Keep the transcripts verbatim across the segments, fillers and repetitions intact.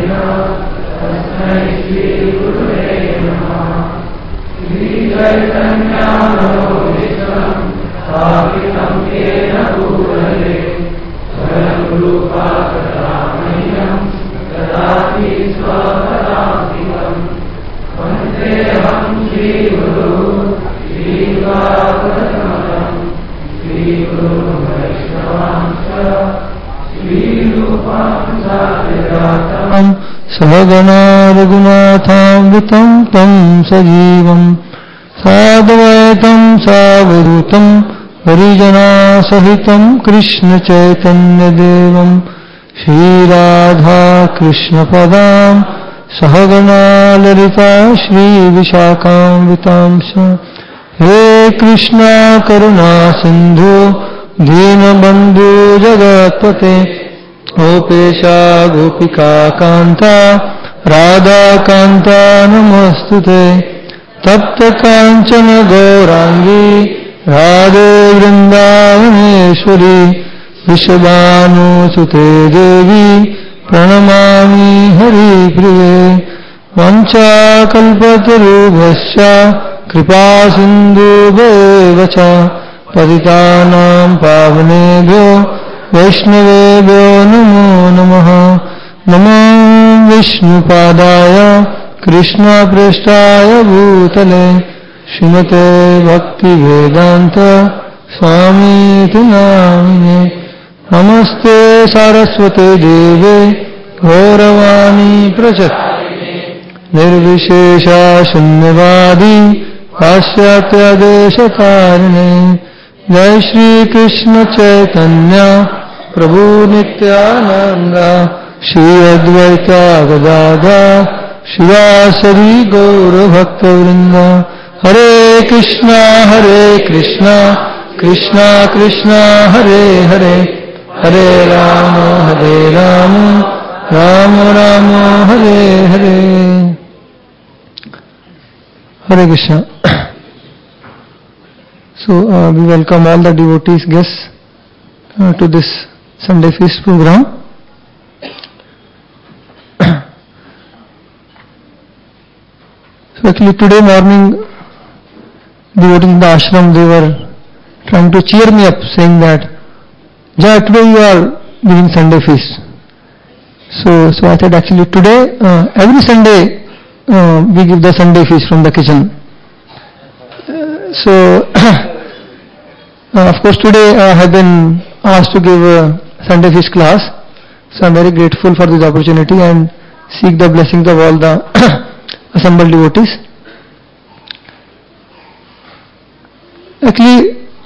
सहगना रघुनाथामृतं तं सजीवं साद्वैतं सावधूतं हरिजनासहितं कृष्णचैतन्यदेवं श्रीराधा कृष्णपदां सहगना ललिता श्रीविशाखामृतांश हे कृष्णा करुणा सिन्धु दीनबन्धु जगत्पते गोपेशा गोपिका कांता राधा कांता नमस्तुते तप्त कांचन गौरांगी राधे वृंदावनेश्वरी विश्वभानुसुते देवी प्रणमामि हरिप्रिये वंचाकल्पतरुभ्यश्च कृपा सिन्धुभ्येव च पतितानां पावनेभ्यो वैष्णवेभ्यो नमो नमः। नमो विष्णुपादाय कृष्णप्रेष्ठाय भूतले श्रीमते भक्तिवेदान्त स्वामीति नामिने। नमस्ते सारस्वते देवे गौरवाणी प्रचारिणे निर्विशेषा शून्यवादी पाश्चात्यदेशतारिणे। जय श्री कृष्ण चैतन्य प्रभु नित्यानंद श्री अद्वैता गदाधर शिवासरी गौर भक्तवृंद। हरे कृष्णा हरे कृष्णा कृष्णा कृष्णा हरे हरे हरे राम हरे राम राम राम हरे हरे। हरे Krishna. So uh, we welcome all the devotees, guests uh, to this Sunday feast program. So actually today morning, devotees in the ashram, they were trying to cheer me up, saying that, Jai, today you are giving Sunday feast. So, so I said actually today, uh, every Sunday uh, we give the Sunday feast from the kitchen. Uh, so Uh, of course, today I uh, have been asked to give a Sunday feast class, so I am very grateful for this opportunity and seek the blessings of all the assembled devotees. Actually,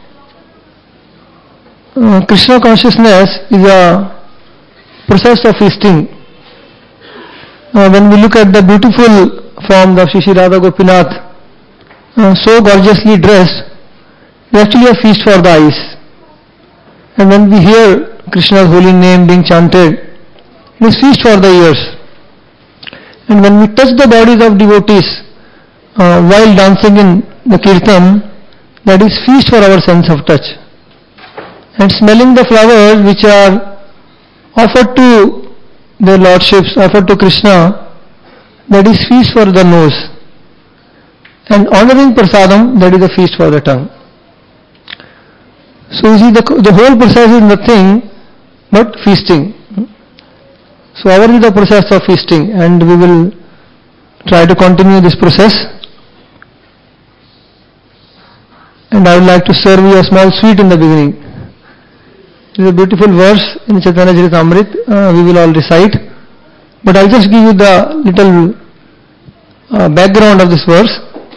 uh, Krishna consciousness is a process of feasting. Uh, when we look at the beautiful form of Shri Shri Radha Gopinath, uh, so gorgeously dressed, it's actually a feast for the eyes. And when we hear Krishna's holy name being chanted, it is feast for the ears. And when we touch the bodies of devotees uh, while dancing in the kirtan, that is feast for our sense of touch. And smelling the flowers which are offered to their lordships, offered to Krishna, that is feast for the nose. And honoring prasadam, that is a feast for the tongue. So you see, the, the whole process is nothing but feasting. So ours is the process of feasting, and we will try to continue this process. And I would like to serve you a small sweet in the beginning. It is a beautiful verse in Chaitanya Charitamrita, uh, we will all recite. But I'll just give you the little uh, background of this verse.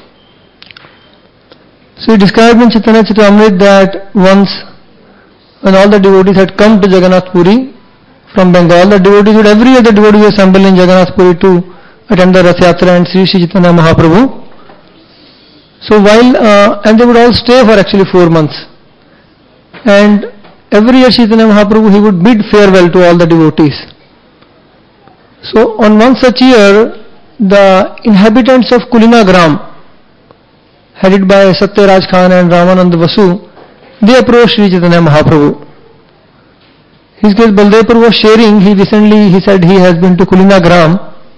So he described in Chaitanya Charitamrita that once when all the devotees had come to Jagannath Puri from Bengal, the devotees would, every other devotee would assemble in Jagannath Puri to attend the Rath Yatra and Sri Sri Chaitanya Mahaprabhu. So while, uh, and they would all stay for actually four months. And every year Chaitanya Mahaprabhu, he would bid farewell to all the devotees. So on one such year, the inhabitants of Kulinagram, headed by Satyaraj Khan and Ramanand Vasu, they approached Sri Chaitanya Mahaprabhu. his case Baldev Prabhu was sharing, he recently, he said he has been to Kulina Gram.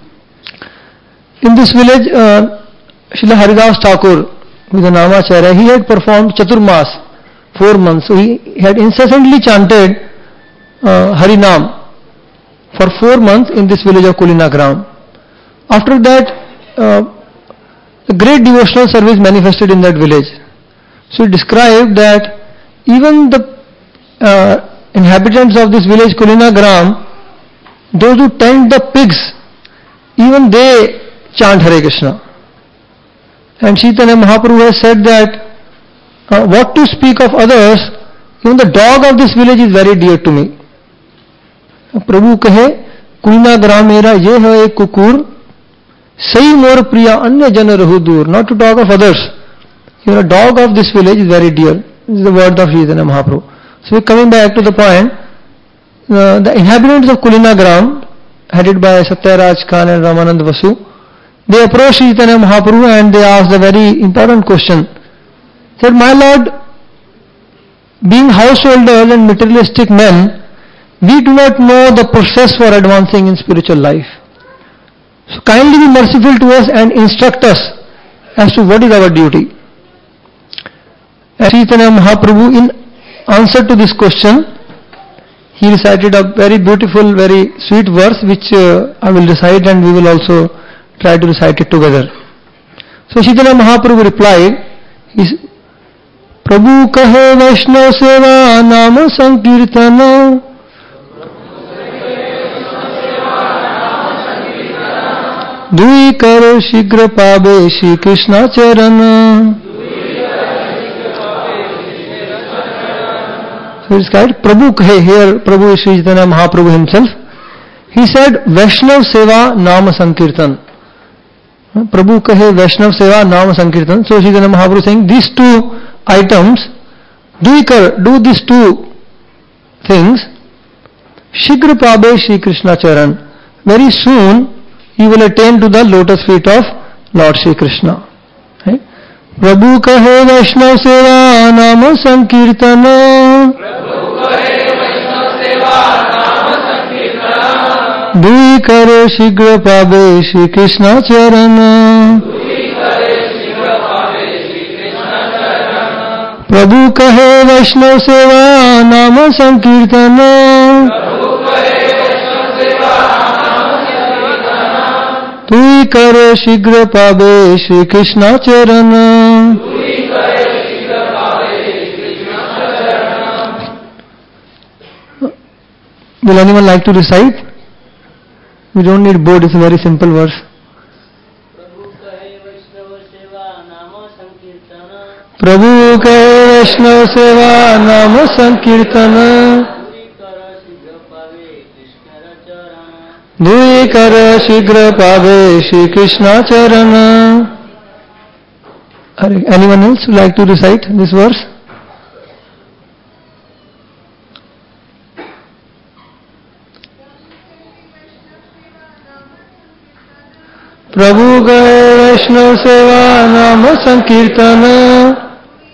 In this village, uh, Srila Haridas Thakur, who is a Namacharya, he had performed Chaturmas, four months. So he had incessantly chanted uh, Harinam for four months in this village of Kulina Gram. After that, uh, a great devotional service manifested in that village. So he described that even the uh, inhabitants of this village Kulina Gram, those who tend the pigs, even they chant Hare Krishna. And Chaitanya Mahaprabhu has said that uh, what to speak of others, even the dog of this village is very dear to me. Prabhu कहे कुलिना ग्राम मेरा ये है एक कुकुर सही मोर प्रिया अन्य जन रहु दूर. Not to talk of others, even a dog of this village is very dear. This is the word of Chaitanya Mahaprabhu. So we're coming back to the point. Uh, the inhabitants of Kulina Gram, headed by Satyaraj Khan and Ramanand Vasu, they approached Chaitanya Mahaprabhu and they asked a very important question. They said, my Lord, being householders and materialistic men, we do not know the process for advancing in spiritual life. So kindly be merciful to us and instruct us as to what is our duty. And Chaitanya Mahaprabhu, in answer to this question, he recited a very beautiful, very sweet verse which uh, I will recite and we will also try to recite it together. So Chaitanya Mahaprabhu replied, Prabhu kahe Vaishnav seva nama sankirtana दुई करो शीघ्र पावे श्री कृष्ण चरण. So it's called Prabhu kahe. Here Prabhu is Sri Chaitanya Mahaprabhu himself. He said Vaishnav seva nama sankirtan. Prabhu kahe Vaishnav seva nama sankirtan. So Sri Chaitanya Mahaprabhu is saying these two items, do kar, do these two things, shigra pabe Shri Krishna charan. Very soon you will attain to the lotus feet of Lord Shri Krishna. Right? Prabhu kahe Vaishnav seva nama sankirtana. Dui kare shigra pabe Shri Krishna charana. Prabhu kahe Vaishnav seva nama sankirtana. Dui kare shigra pabe Shri Krishna charana. Will anyone like to recite? We don't need board, it's a very simple verse. Prabhu kahe Vaishnav seva nama sankirtana. Dui kara shigra pabe Shri Krishna charana. Anyone else would like to recite this verse? Prabhu gaye Vaishnav seva nama sankirtana.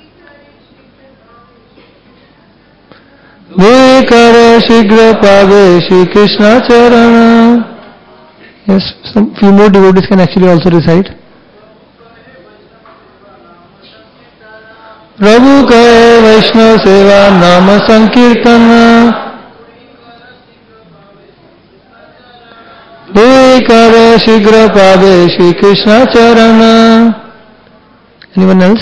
Dui kara shigra pabe Shri Krishna charana. Yes, some few more devotees can actually also recite. Prabhu kahe Vaishnav seva nama sankirtana. Dui kara shigra pabe Shri Krishna charana. Anyone else?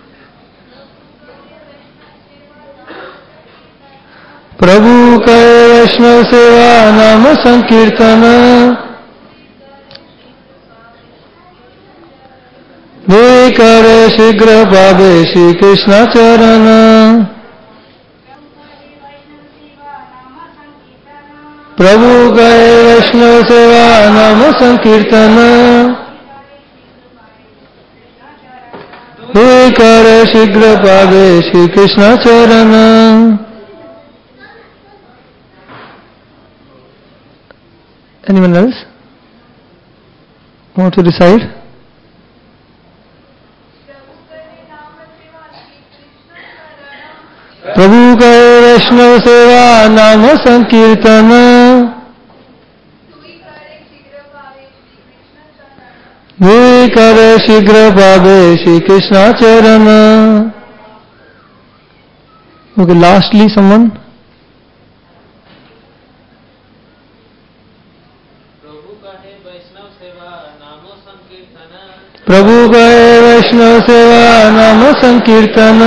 Prabhu kahe Vaishnav seva nama sankirtana. Dui kare shigra pabe Shri Krishna charana. Prabhu kahe Vaishnav seva nama sankirtana. Dui kare shigra pabe Shri Krishna charana. Anyone else want to recite? Prabhu kahe वैष्णव सेवा नाम संकीर्तन वे कर शीघ्र पावे श्री कृष्ण चरण. Okay, lastly someone. प्रभु कहे वैष्णव सेवा नाम संकीर्तन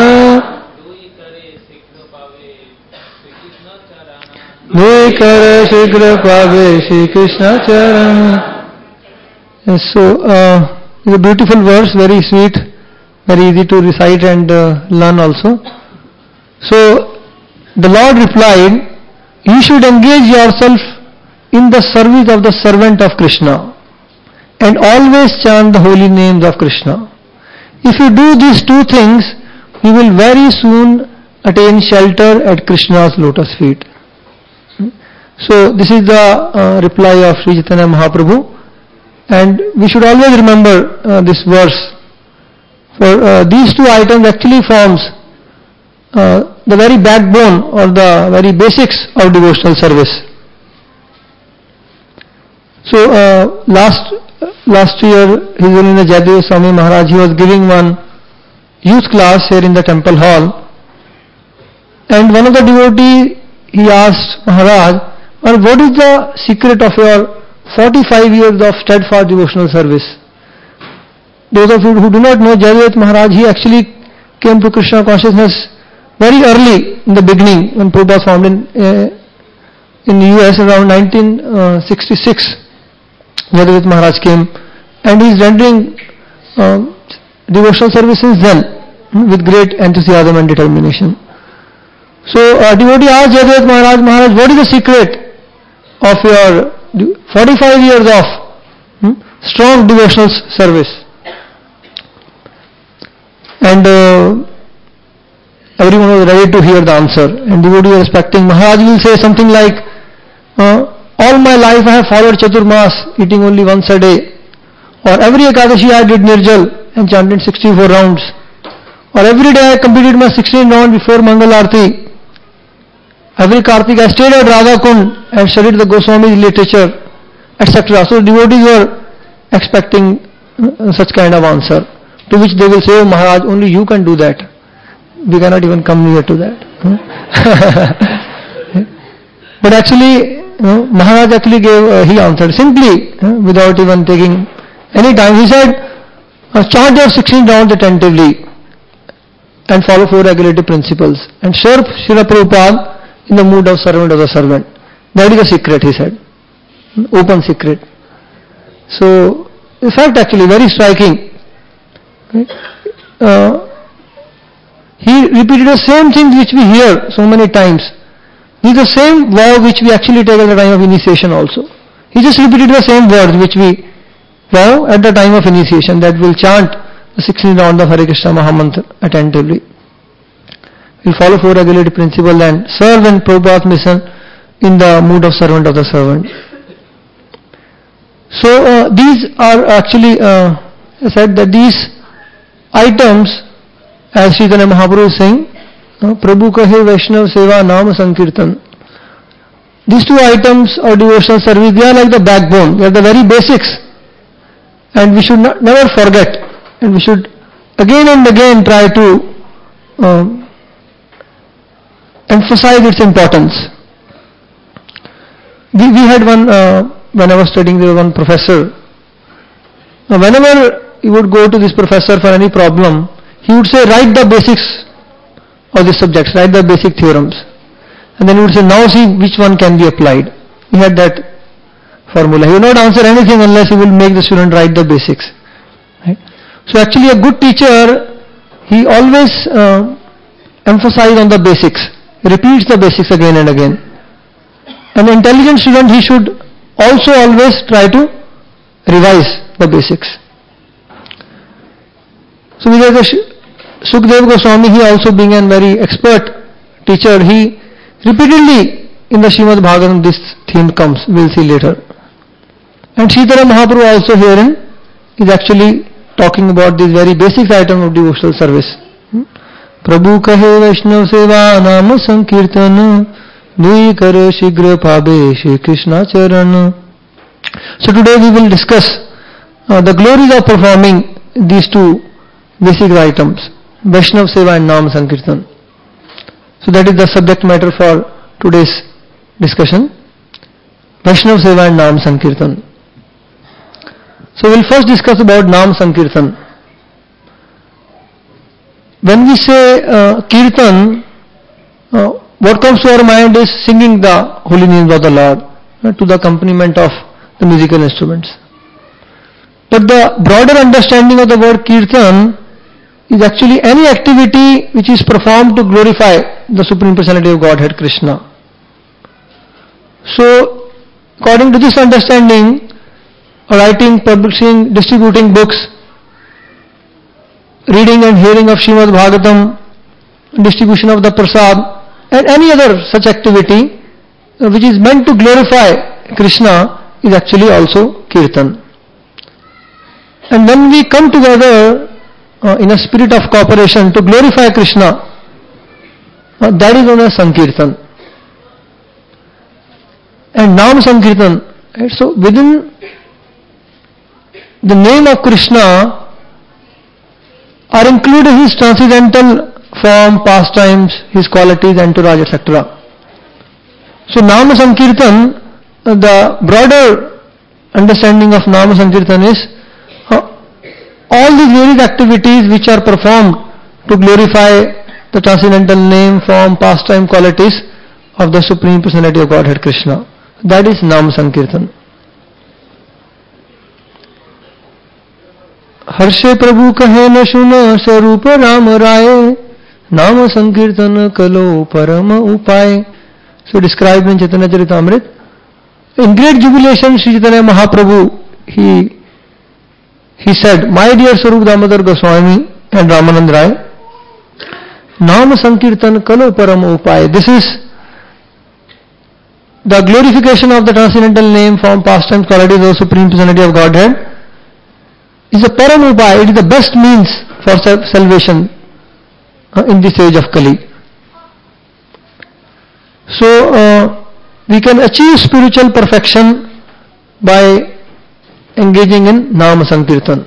वे करे शीघ्र पावे श्री कृष्ण चरण. So, uh, it's a beautiful verse, very sweet, very easy to recite and uh, learn also. So, the Lord replied, you should engage yourself in the service of the servant of Krishna and always chant the holy names of Krishna. If you do these two things, you will very soon attain shelter at Krishna's lotus feet. So this is the uh, reply of Sri Chaitanya Mahaprabhu, and we should always remember uh, this verse. For uh, these two items actually forms uh, the very backbone or the very basics of devotional service. So uh, last Last year, His Holiness Jayadeva Swami Maharaj, he was giving one youth class here in the temple hall, and one of the devotees, he asked Maharaj, well, what is the secret of your forty-five years of steadfast devotional service? Those of you who do not know, Jayadeva Maharaj, he actually came to Krishna consciousness very early in the beginning when Prabhupada was found in, uh, in the U S around nineteen sixty-six. Jayadeva Maharaj came, and he is rendering uh, devotional service since then with great enthusiasm and determination. So a devotee asked Jayadeva Maharaj, Maharaj, what is the secret of your forty-five years of hmm, strong devotional service? And uh, everyone was ready to hear the answer, and devotee was expecting Maharaj will say something like, uh, all my life I have followed Chaturmas, eating only once a day. Or every Ekadashi I did Nirjal and chanted sixty-four rounds. Or every day I completed my sixteen rounds before Mangal Arati. Every Kartik I stayed at Radha Kund and studied the Goswami's literature, et cetera. So devotees were expecting such kind of answer, to which they will say, oh Maharaj, only you can do that. We cannot even come near to that. But actually, you know, Maharaj actually gave, uh, he answered simply, uh, without even taking any time. He said, uh, chant your sixteen rounds attentively and follow four regulative principles and serve Srila Prabhupada in the mood of servant of the servant. That is the secret, he said. Open secret. So, in fact actually very striking. Uh, he repeated the same things which we hear so many times. This is the same vow which we actually take at the time of initiation also. He just repeated the same words which we vow at the time of initiation, that we'll chant the sixteen rounds of Hare Krishna Mahamantra attentively. We'll follow four regulative principles and serve in Prabhupada's mission in the mood of servant of the servant. So uh, these are actually, uh, I said that these items, as Sri Chaitanya Mahaprabhu is saying, Prabhu kahe Vaishnav seva naam sankirtan. These two items of devotional service, they are like the backbone, they are the very basics, and we should not, never forget, and we should again and again try to um, emphasize its importance. We, we had one, uh, when I was studying, there was one professor. Now whenever you would go to this professor for any problem, he would say, write the basics of the subjects, write the basic theorems. And then he would say, now see which one can be applied. He had that formula. He will not answer anything unless he will make the student write the basics. Right? So actually a good teacher, he always uh, emphasizes on the basics, repeats the basics again and again. An intelligent student, he should also always try to revise the basics. So we have the Sukadeva Goswami, he also being a very expert teacher, he repeatedly in the Srimad Bhagavatam this theme comes, we'll see later. And Sri Chaitanya Mahaprabhu also herein is actually talking about this very basic item of devotional service. प्रभु कहे वैष्णव सेवा नाम संकीर्तन दुई कर शीघ्र पावे श्री कृष्णा चरण. So today we will discuss uh, the glories of performing these two basic items, Vaishnav Seva and Nam Sankirtan. So that is the subject matter for today's discussion, Vaishnav Seva and Nam Sankirtan. So we will first discuss about Nam Sankirtan. When we say uh, Kirtan, uh, what comes to our mind is singing the holy names of the Lord uh, to the accompaniment of the musical instruments. But the broader understanding of the word Kirtan is actually any activity which is performed to glorify the Supreme Personality of Godhead, Krishna. So, according to this understanding, writing, publishing, distributing books, reading and hearing of Srimad Bhagavatam, distribution of the prasad, and any other such activity uh, which is meant to glorify Krishna is actually also Kirtan. And when we come together uh, in a spirit of cooperation to glorify Krishna, uh, that is known as Sankirtan. And Nam Sankirtan, right? So within the name of Krishna are included his transcendental form, pastimes, his qualities, entourage, et cetera. So Nama Sankirtan, uh, the broader understanding of Nama Sankirtan is uh, all these various activities which are performed to glorify the transcendental name, form, pastime, qualities of the Supreme Personality of Godhead, Krishna. That is Nama Sankirtan. हर्षे प्रभु कहे न सुन स्वरूप राम राय नाम संकीर्तन कलो परम उपाय. So described in Chaitanya Charitamrita. In great jubilation, Sri Chaitanya Mahaprabhu, he, he said, my dear Swarup Damodar Goswami and Ramanand Rai, Nam Sankirtan kalo param upay. This is the glorification of the transcendental name, form, pastime, qualities of the Supreme Personality of Godhead. Is a param upay. It is the best means for salvation uh, in this age of Kali. So uh, we can achieve spiritual perfection by engaging in Nama Sankirtan.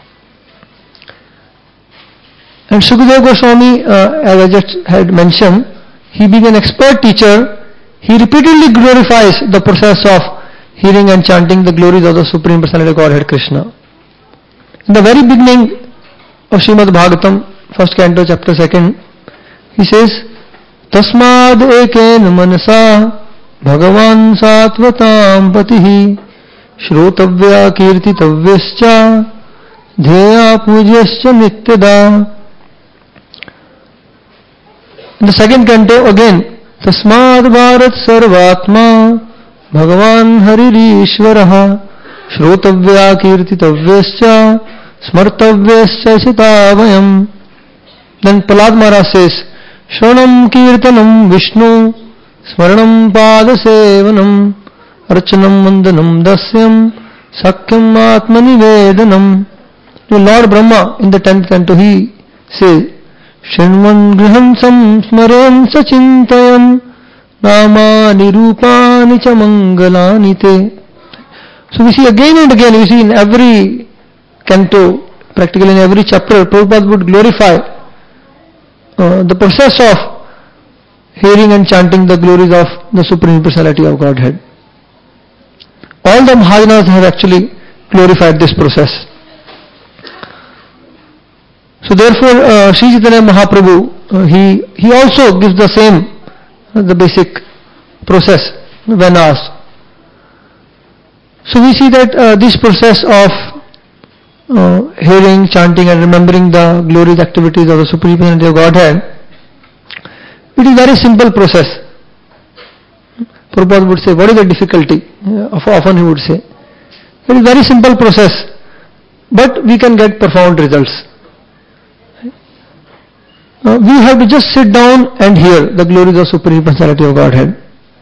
And Sukadeva Goswami, uh, as I just had mentioned, he being an expert teacher, he repeatedly glorifies the process of hearing and chanting the glories of the Supreme Personality of Godhead, Krishna. In the very beginning of Srimad Bhagavatam, first canto, chapter second, he says, Tasmad eken manasa bhagavan satvatam patihi shrotavya kirtitavyascha dheya pujasyascha nityada. In the second canto again, Tasmad bharat sarvatma bhagavan haririshvaraha Shrotavya kirtitavyascha smartavyascha sitavayam. Then Prahlad Maharaj says, Shranam kirtanam Vishnu smaranam padasevanam archanam mandanam dasyam sakyam atmanivedanam. The Lord Brahma in the tenth canto he says, Shinvan griham samsmaran sachintayan namani rupani cha mangalani te. So we see again and again, we see in every canto, practically in every chapter, Prabhupada would glorify uh, the process of hearing and chanting the glories of the Supreme Personality of Godhead. All the Mahajanas have actually glorified this process. So therefore, uh, Sri Chaitanya Mahaprabhu, uh, he, he also gives the same, uh, the basic process when asked. So we see that uh, this process of uh, hearing, chanting and remembering the glorious activities of the Supreme Personality of Godhead, it is a very simple process. Prabhupada would say, what is the difficulty? Uh, often he would say. It is a very simple process, but we can get profound results. Uh, we have to just sit down and hear the glories of Supreme Personality of Godhead.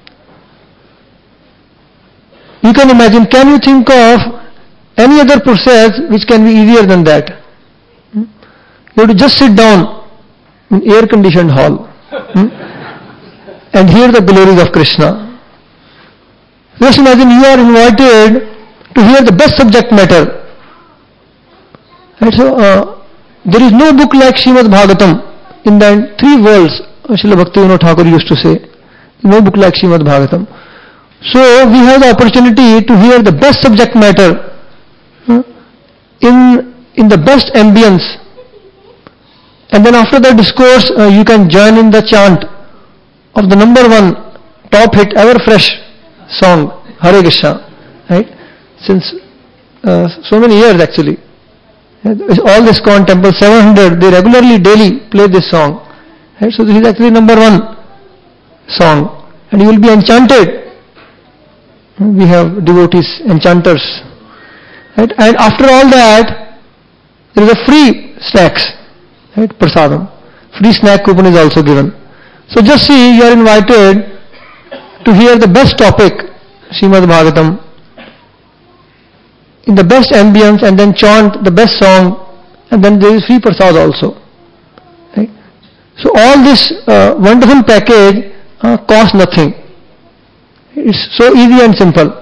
You can imagine, can you think of any other process which can be easier than that? You have to just sit down in air-conditioned hall, hmm, and hear the glories of Krishna. Just imagine you are invited to hear the best subject matter. And so, uh, there is no book like Srimad Bhagavatam in the three worlds, Srila Bhaktivinoda Thakur used to say. No book like Srimad Bhagavatam. So, we have the opportunity to hear the best subject matter uh, in, in the best ambience. And then after the discourse, uh, you can join in the chant of the number one top hit, ever fresh song, Hare Krishna, right? Since uh, so many years actually. All this ISKCON temple, seven hundred, they regularly, daily play this song. Right? So this is actually number one song. And you will be enchanted. We have devotees, enchanters. Right? And after all that, there is a free snacks. Right? Prasadam. Free snack coupon is also given. So just see, you are invited to hear the best topic, Srimad Bhagavatam, in the best ambience, and then chant the best song, and then there is free prasad also. Right? So all this uh, wonderful package uh, costs nothing. It's so easy and simple.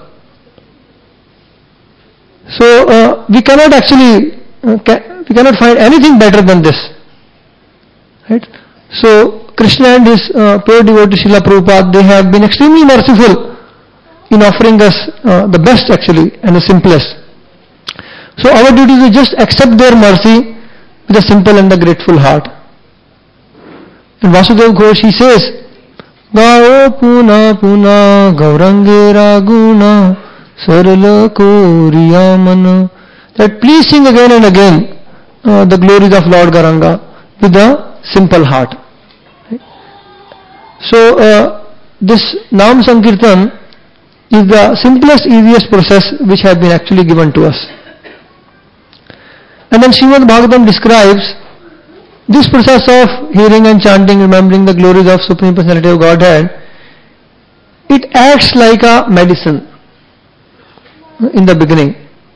So uh, we cannot actually, uh, ca- we cannot find anything better than this. Right? So Krishna and his uh, pure devotee Srila Prabhupada, they have been extremely merciful in offering us uh, the best actually and the simplest. So our duty is to just accept their mercy with a simple and a grateful heart. And Vasudev Ghosh, he says, Gao puna puna gaurange raguna sarala koriyamana, that please sing again and again uh, the glories of Lord Gauranga with a simple heart. Right? So uh, this Nam Sankirtan is the simplest, easiest process which has been actually given to us. And then Srimad Bhagavatam describes this process of hearing and chanting, remembering the glories of Supreme Personality of Godhead. It acts like a medicine in the beginning.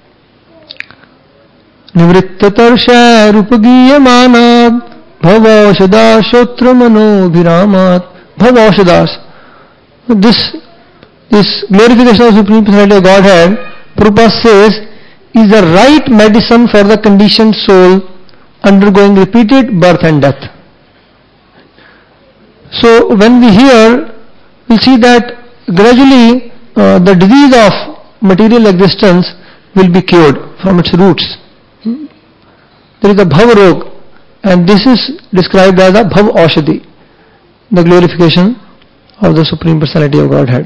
Nivrittatarsha rupagiyamana bhavaushada shotra mano bhiramat. Bhavaushadaas. This, this glorification of Supreme Personality of Godhead, Prabhupada says, is the right medicine for the conditioned soul undergoing repeated birth and death. So when we hear, we'll see that gradually uh, the disease of material existence will be cured from its roots. There is a Bhav Rog, and this is described as a Bhav Aushadhi, the glorification of the Supreme Personality of Godhead.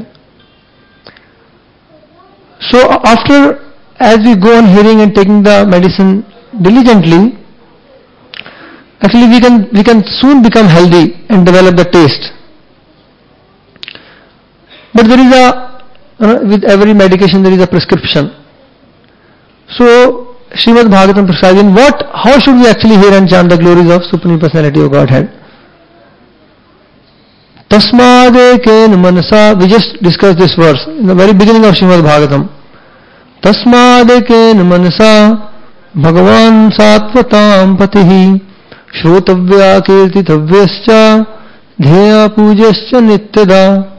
So after, as we go on hearing and taking the medicine diligently, actually we can we can soon become healthy and develop the taste. But there is a, uh, with every medication there is a prescription. So Srimad Bhagavatam prescribes in what, how should we actually hear and chant the glories of Supreme Personality of Godhead? Tasmadeken manasa, we just discussed this verse in the very beginning of Srimad Bhagavatam. Tasmadeken manasa Bhagavan satvatam patihi Shrotavya kirtitavyascha Dheya pujascha nityada.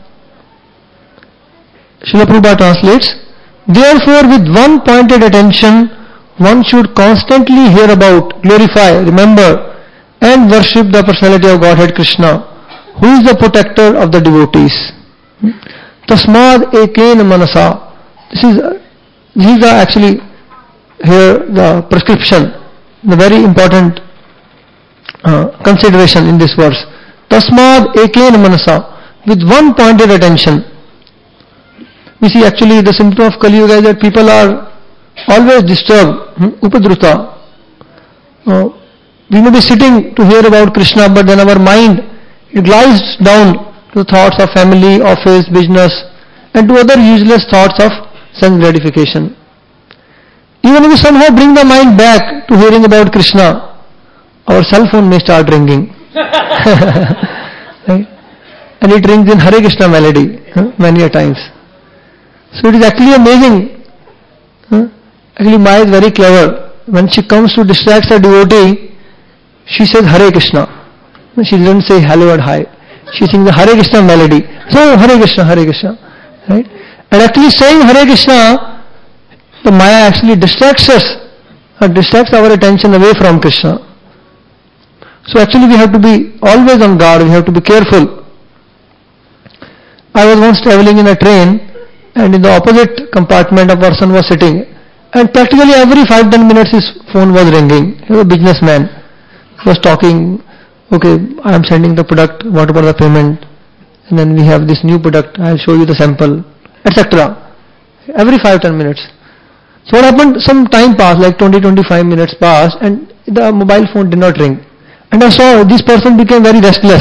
Srila Prabhupada translates, therefore with one pointed attention one should constantly hear about, glorify, remember and worship the personality of Godhead Krishna, who is the protector of the devotees. Tasmad eken manasa. This is This is the actually here the prescription, the very important uh, consideration in this verse. Tasmad eken manasa, with one pointed attention. We see actually the symptom of Kali Yuga is that people are always disturbed, hmm? Upadruta. Uh, we may be sitting to hear about Krishna, but then our mind, it glides down to the thoughts of family, office, business, and to other useless thoughts of sense gratification. Even if we somehow bring the mind back to hearing about Krishna, our cell phone may start ringing. Right? And it rings in Hare Krishna melody, huh? many a times. So it is actually amazing. Huh? Actually Maya is very clever. When she comes to distract her devotee, she says Hare Krishna. She didn't say hello and hi. She sings the Hare Krishna melody. So Hare Krishna, Hare Krishna. Right? And actually saying Hare Krishna, the Maya actually distracts us, or distracts our attention away from Krishna. So actually we have to be always on guard, we have to be careful. I was once traveling in a train, and in the opposite compartment a person was sitting, and practically every five to ten minutes his phone was ringing. He was a businessman. He was talking, okay, I am sending the product, what about the payment? And then we have this new product, I will show you the sample, et cetera. Every five to ten minutes. So what happened, some time passed, like twenty to twenty-five minutes passed, and the mobile phone did not ring. And I saw this person became very restless.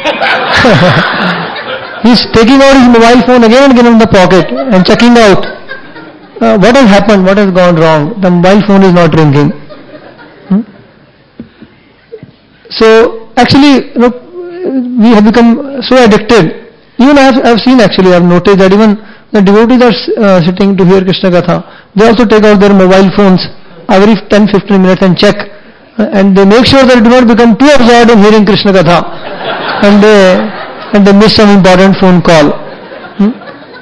He's taking out his mobile phone again and again in the pocket and checking out. Uh, what has happened? What has gone wrong? The mobile phone is not ringing. Hmm? So actually, you know, we have become so addicted. Even I have, I have seen actually, I have noticed that even the devotees are uh, sitting to hear Krishna Katha. They also take out their mobile phones every ten to fifteen minutes and check. Uh, and they make sure that they do not become too absorbed in hearing Krishna Katha. And they... and they miss some important phone call. Hmm?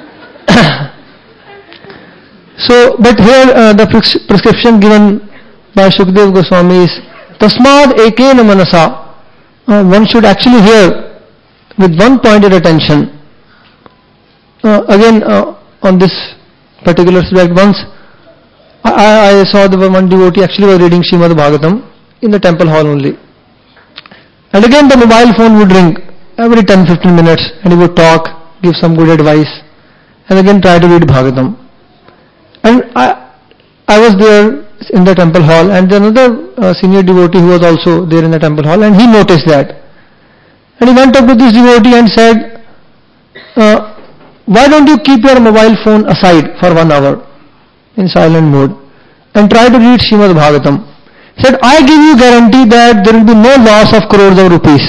So, but here uh, the pres- prescription given by Shukdev Goswami is Tasmad ekena manasa. Uh, one should actually hear with one pointed attention. Uh, again, uh, on this particular subject, once I, I saw the one devotee actually was reading Srimad Bhagavatam in the temple hall only. And again the mobile phone would ring every ten to fifteen minutes, and he would talk, give some good advice, and again try to read Bhagavatam. And I, I was there in the temple hall, and another uh, senior devotee who was also there in the temple hall, and he noticed that. And he went up to this devotee and said, uh, why don't you keep your mobile phone aside for one hour in silent mode and try to read Srimad Bhagavatam? He said, I give you guarantee that there will be no loss of crores of rupees.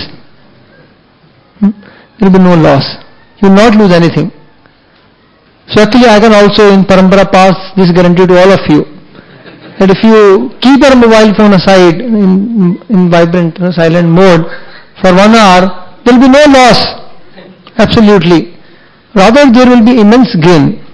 There will be no loss. You will not lose anything. So actually I can also in Parampara pass this guarantee to all of you. That if you keep your mobile phone aside in, in vibrant, you know, silent mode for one hour, there will be no loss. Absolutely. Rather there will be immense gain.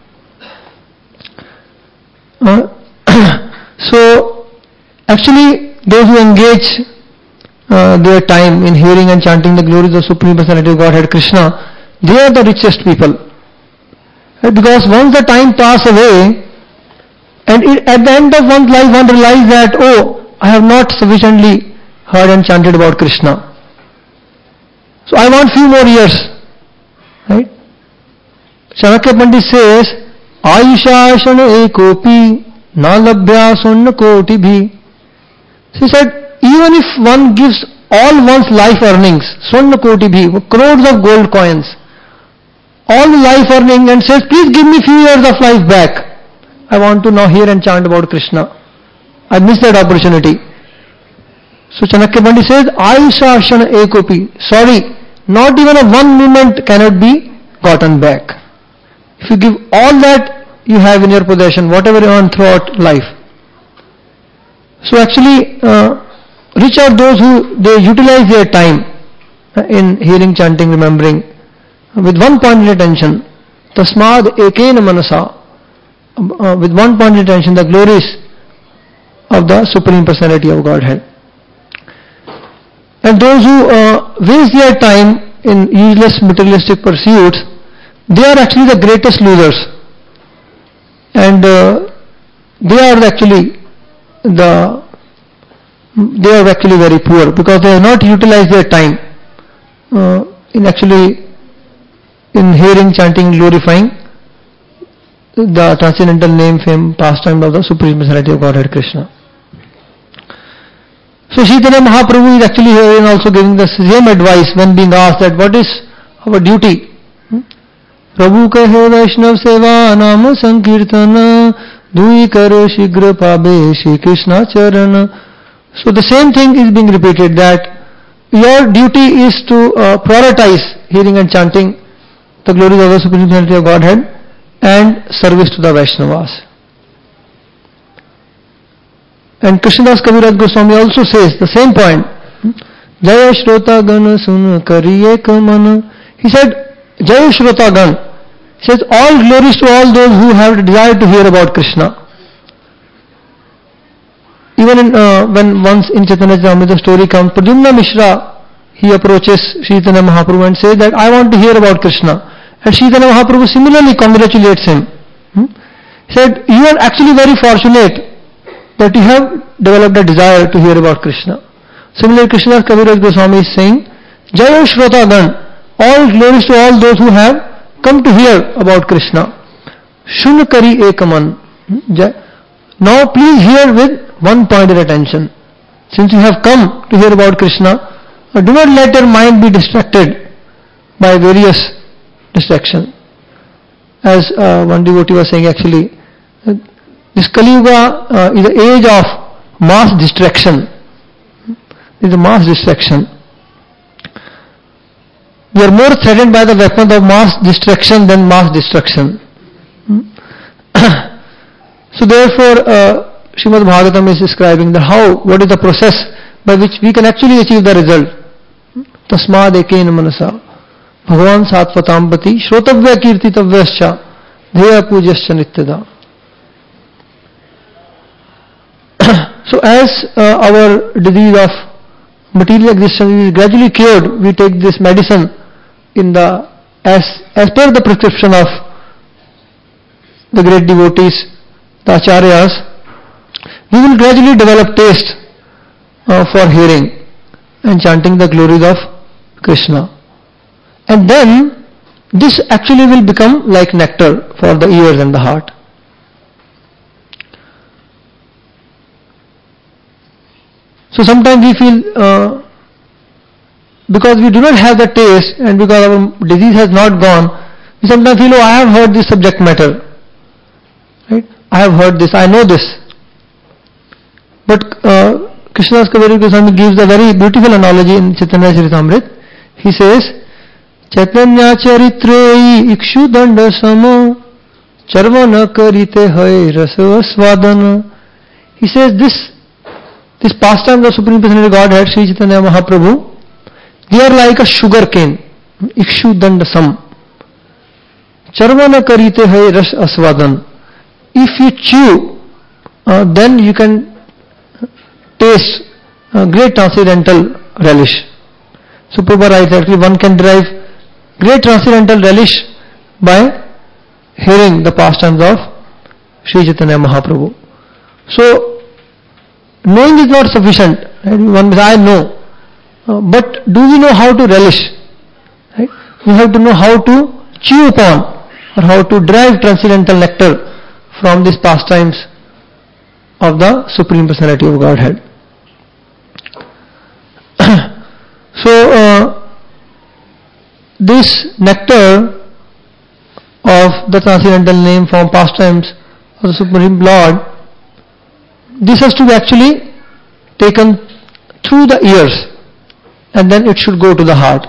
Uh, so actually those who engage Uh, their time in hearing and chanting the glories of Supreme Personality of Godhead Krishna, they are the richest people. Right? Because once the time passes away, and it, at the end of one's life one realizes that, oh, I have not sufficiently heard and chanted about Krishna. So I want few more years. Right? Chanakya Pandit says, Ayusha shana ekopi na labhya sunna koti bhi. He said, even if one gives all one's life earnings, Swarna Koti bhi, crores of gold coins, all life earning, and says, please give me few years of life back. I want to now hear and chant about Krishna. I missed that opportunity. So Chanakya Pandit says, Ayusha shana ekopi. Sorry, not even a one moment cannot be gotten back. If you give all that you have in your possession, whatever you earn throughout life. So actually, uh, rich are those who they utilize their time in hearing, chanting, remembering with one pointed attention. Tasmad ekena manasa. Uh, with one pointed attention, the glories of the Supreme Personality of Godhead. And those who uh, waste their time in useless materialistic pursuits, they are actually the greatest losers. And uh, they are actually the they are actually very poor because they have not utilized their time uh, in actually in hearing, chanting, glorifying the transcendental name, fame, pastime of the Supreme Personality of Godhead Krishna. So Chaitanya Mahaprabhu is actually here and also giving the same advice when being asked that what is our duty. Prabhu kahe Vaishnav seva nama sankirtana dui karo shigra pabe Shri Krishna charana. So the same thing is being repeated, that your duty is to uh, prioritize hearing and chanting the glories of the Supreme Personality of Godhead and service to the Vaishnavas. And Krishnadas Kaviraj Goswami also says the same point, Jaya Shrotagan sun kariye kaman. He said, Jaya Shrotagan. He says, all glories to all those who have desire to hear about Krishna. Even in, uh, when once in Chaitanya Charitamrita the story comes, Pradyumna Mishra, he approaches Sri Chaitanya Mahaprabhu and says that I want to hear about Krishna. And Sri Chaitanya Mahaprabhu similarly congratulates him. Hmm? He said, you are actually very fortunate that you have developed a desire to hear about Krishna. Similarly, Krishnadas Kaviraj Goswami is saying, Jaya Shrotagan, all glories to all those who have come to hear about Krishna. Shunakari ekaman. Now please hear with one pointed attention. Since you have come to hear about Krishna, do not let your mind be distracted by various distractions. As uh, one devotee was saying, actually, uh, this Kali Yuga uh, is the age of mass distraction. It is a mass distraction. We are more threatened by the weapon of mass distraction than mass destruction. So therefore, uh, Srimad Bhagavatam is describing the how, what is the process by which we can actually achieve the result. Tasmad ekena manasa Bhagavan Sattvatambati Shrotavya Kirtitavyascha Dheya Pujascha Nityada. So as uh, our disease of material existence is gradually cured, we take this medicine in the as as per the prescription of the great devotees, the acharyas. We will gradually develop taste uh, for hearing and chanting the glories of Krishna. And then this actually will become like nectar for the ears and the heart. So sometimes we feel, uh, because we do not have the taste and because our disease has not gone, we sometimes feel, oh, I have heard this subject matter. Right? I have heard this, I know this. But uh, Krishnadas Kaviraj Goswami gives a very beautiful analogy in Chaitanya Charitamrita. He says, Chaitanya Charitrei Ikshu Danda Samo Charvana Karite Hai Rasa Swadana. He says this this pastime of Supreme Personality of Godhead, Sri Chaitanya Mahaprabhu, they are like a sugar cane. Ikshu Danda Sam Charvana Karite Hai Rasa Aswadan. If you chew, uh, then you can taste uh, great transcendental relish. So Prabhupada writes that one can derive great transcendental relish by hearing the pastimes of Sri Chaitanya Mahaprabhu. So knowing is not sufficient. Right? One says, I know. Uh, but do we know how to relish? Right? We have to know how to chew upon or how to derive transcendental nectar from these pastimes of the Supreme Personality of Godhead. So uh, this nectar of the transcendental name from pastimes of the Supreme Lord, this has to be actually taken through the ears and then it should go to the heart.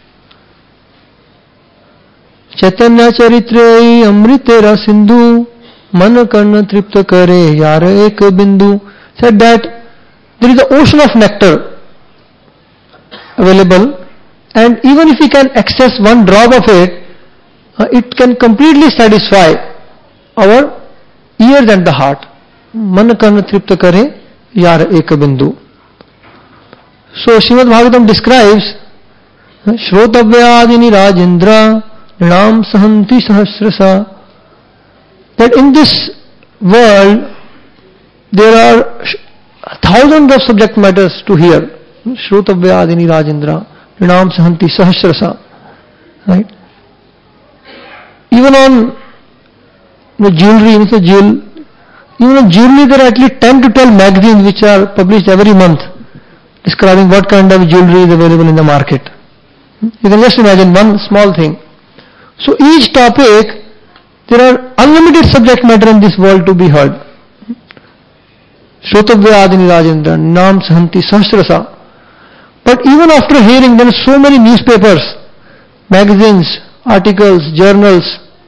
Chaitanya Charitre Amritera Sindhu Man Karna Tripta Kare Yara Ek Bindu said that there is an ocean of nectar available, and even if we can access one drop of it, uh, it can completely satisfy our ears and the heart. Man Karna Tripta Kare Yara Ek Bindu. So Srimad Bhagavatam describes Shrotavyadini Rajendra Nrinam Sahanti Sahasrasa, that in this world there are thousands of subject matters to hear. Shrotavyadini Rajendra Nrinam Sahanti Sahasrasa. Right? Even on the jewelry, it's a jewel, even on jewelry there are at least ten to twelve magazines which are published every month describing what kind of jewelry is available in the market. You can just imagine one small thing. So each topic, there are unlimited subject matter in this world to be heard. Shrotavyadini Rajendra Nam Sahanti Sahasrasa. But even after hearing, there are so many newspapers, magazines, articles, journals.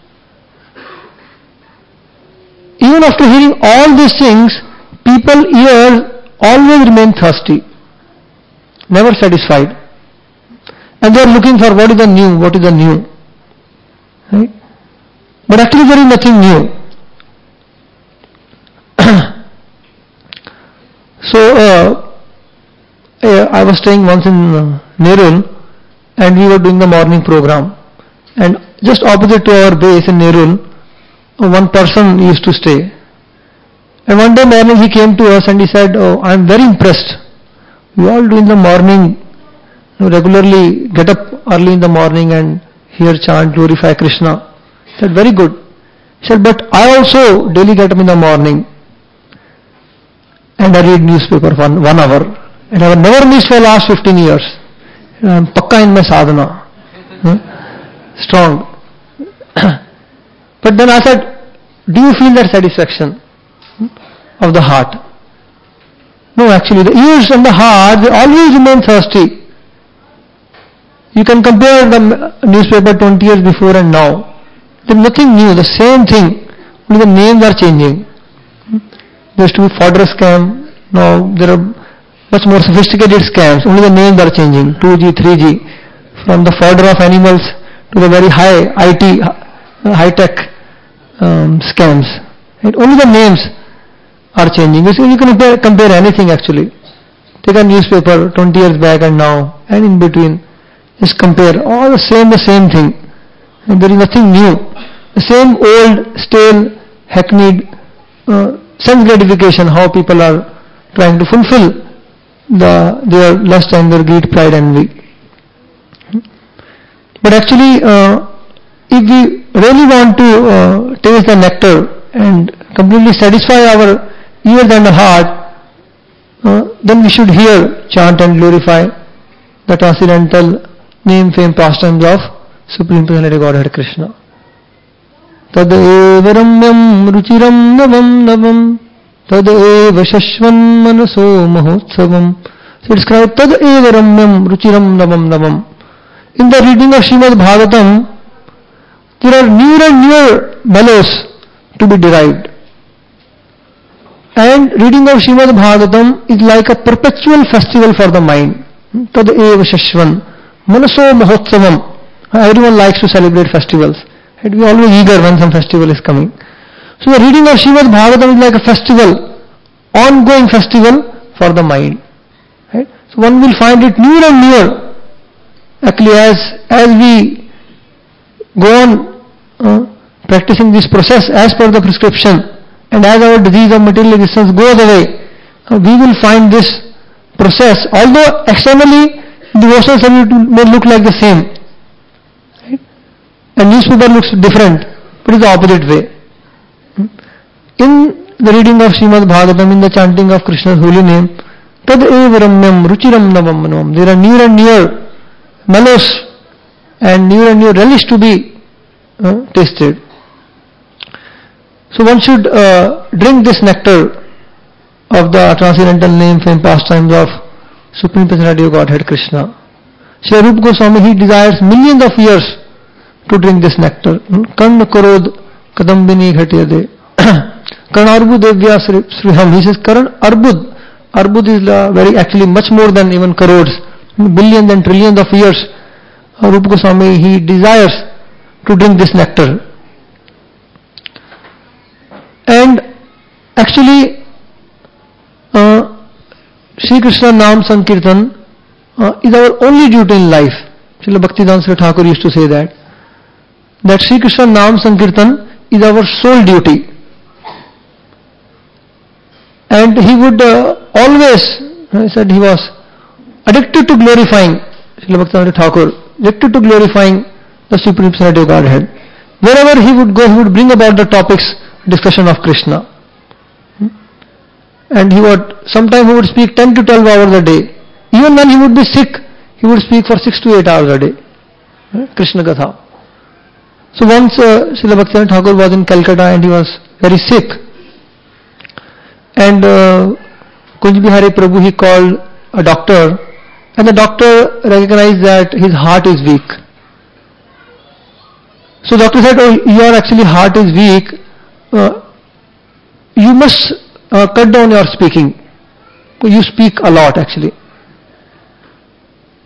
Even after hearing all these things, people here always remain thirsty. never satisfied. And they are looking for what is the new, what is the new. Right? But actually there is nothing new. So, uh, I was staying once in uh, Nerul, and we were doing the morning program. And just opposite to our base in Nerul, uh, one person used to stay. And one day morning he came to us and he said, "Oh, I am very impressed. You all do in the morning, you regularly get up early in the morning and hear chant, glorify Krishna." He said, "Very good." He said, "But I also daily get up in the morning and I read newspaper for one hour. And I have never missed for the last fifteen years. I am pakka in my sadhana. Hmm? Strong." But then I said, "Do you feel that satisfaction of the heart?" No, actually the ears and the heart, they always remain thirsty. You can compare the newspaper twenty years before and now. There is nothing new, the same thing, only the names are changing. There used to be fodder scam, now there are much more sophisticated scams, only the names are changing, two G, three G, from the fodder of animals to the very high I T, high-tech um, scams. Right? Only the names are changing. So you can compare, compare anything actually. Take a newspaper twenty years back and now, and in between, just compare, all the same, the same thing. And there is nothing new. The same old, stale, hackneyed uh, sense gratification, how people are trying to fulfill the, their lust, anger, greed, pride, envy. But actually, uh, if we really want to uh, taste the nectar and completely satisfy our ears and heart, uh, then we should hear, chant and glorify the transcendental name, fame, pastimes of Supreme Personality Godhead Krishna. Tadeva ramyam ruchiram navam navam Tadeva shashvan manaso mahotsavam. So it's called Tadeva ramyam ruchiram navam navam. In the reading of Srimad Bhagavatam, there are newer and newer mellows to be derived. And reading of Srimad Bhagavatam is like a perpetual festival for the mind. Tadeva shashvan manaso mahotsavam. Everyone likes to celebrate festivals. And we are always eager when some festival is coming. So the reading of Srimad Bhagavatam is like a festival, ongoing festival for the mind. Right? So one will find it newer and newer. Actually, as, as we go on uh, practicing this process as per the prescription, and as our disease of material existence goes away, uh, we will find this process, although externally devotional service may look like the same. Right? And newspaper looks different, but it's the opposite way. In the reading of Srimad Bhagavatam, in the chanting of Krishna's holy name, Tad eva ramyam ruchiram navam manavam. There are near and near mellows and near and near relish to be uh, tasted. So one should uh, drink this nectar of the transcendental name, fame, pastimes of Supreme Personality of Godhead Krishna. Sri Rupa Goswami, he desires millions of years to drink this nectar. Karna karod kadambini ghatiyade. Karan arbud devya sriham. He says Karan arbud. Arbud is uh, very actually much more than even crores. Billions and trillions of years. Uh, Rupa Goswami, he desires to drink this nectar. And actually, uh, Sri Krishna Naam Sankirtan uh, is our only duty in life. Srila Bhaktivedanta Saraswati Thakur used to say that. That Sri Krishna Naam Sankirtan is our sole duty. And he would uh, always, he said he was addicted to glorifying, Srila Bhaktivedanta Saraswati Thakur, addicted to glorifying the Supreme Personality of Godhead. Wherever he would go, he would bring about the topics, discussion of Krishna. And he would, sometimes he would speak ten to twelve hours a day. Even when he would be sick, he would speak for six to eight hours a day. Krishna Katha. So once uh, Srila Bhaktivedanta Thakur was in Calcutta and he was very sick. And uh, Kunj Bihari Prabhu, he called a doctor, and the doctor recognized that his heart is weak. So doctor said, "Oh, your actually heart is weak. Uh, you must uh, cut down your speaking. You speak a lot actually."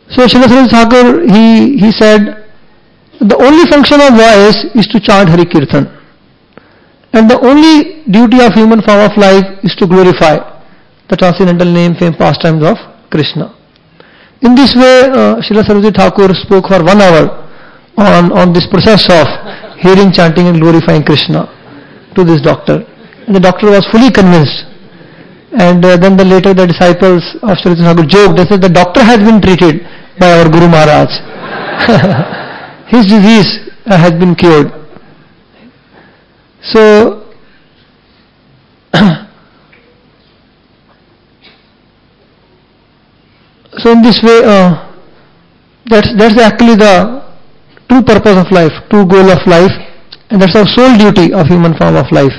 So Srila Saraswati Thakur, he, he said, the only function of voice is to chant Hari Kirtan. And the only duty of human form of life is to glorify the transcendental name, fame, pastimes of Krishna. In this way, uh, Srila Saraswati Thakur spoke for one hour on, on this process of hearing, chanting and glorifying Krishna to this doctor. And the doctor was fully convinced. And uh, then the later the disciples of Srila Saraswati Thakur joked, they said, the doctor has been treated by our Guru Maharaj. His disease uh, has been cured. So, so in this way, uh, that's that's actually the true purpose of life, true goal of life, and that's our sole duty of human form of life.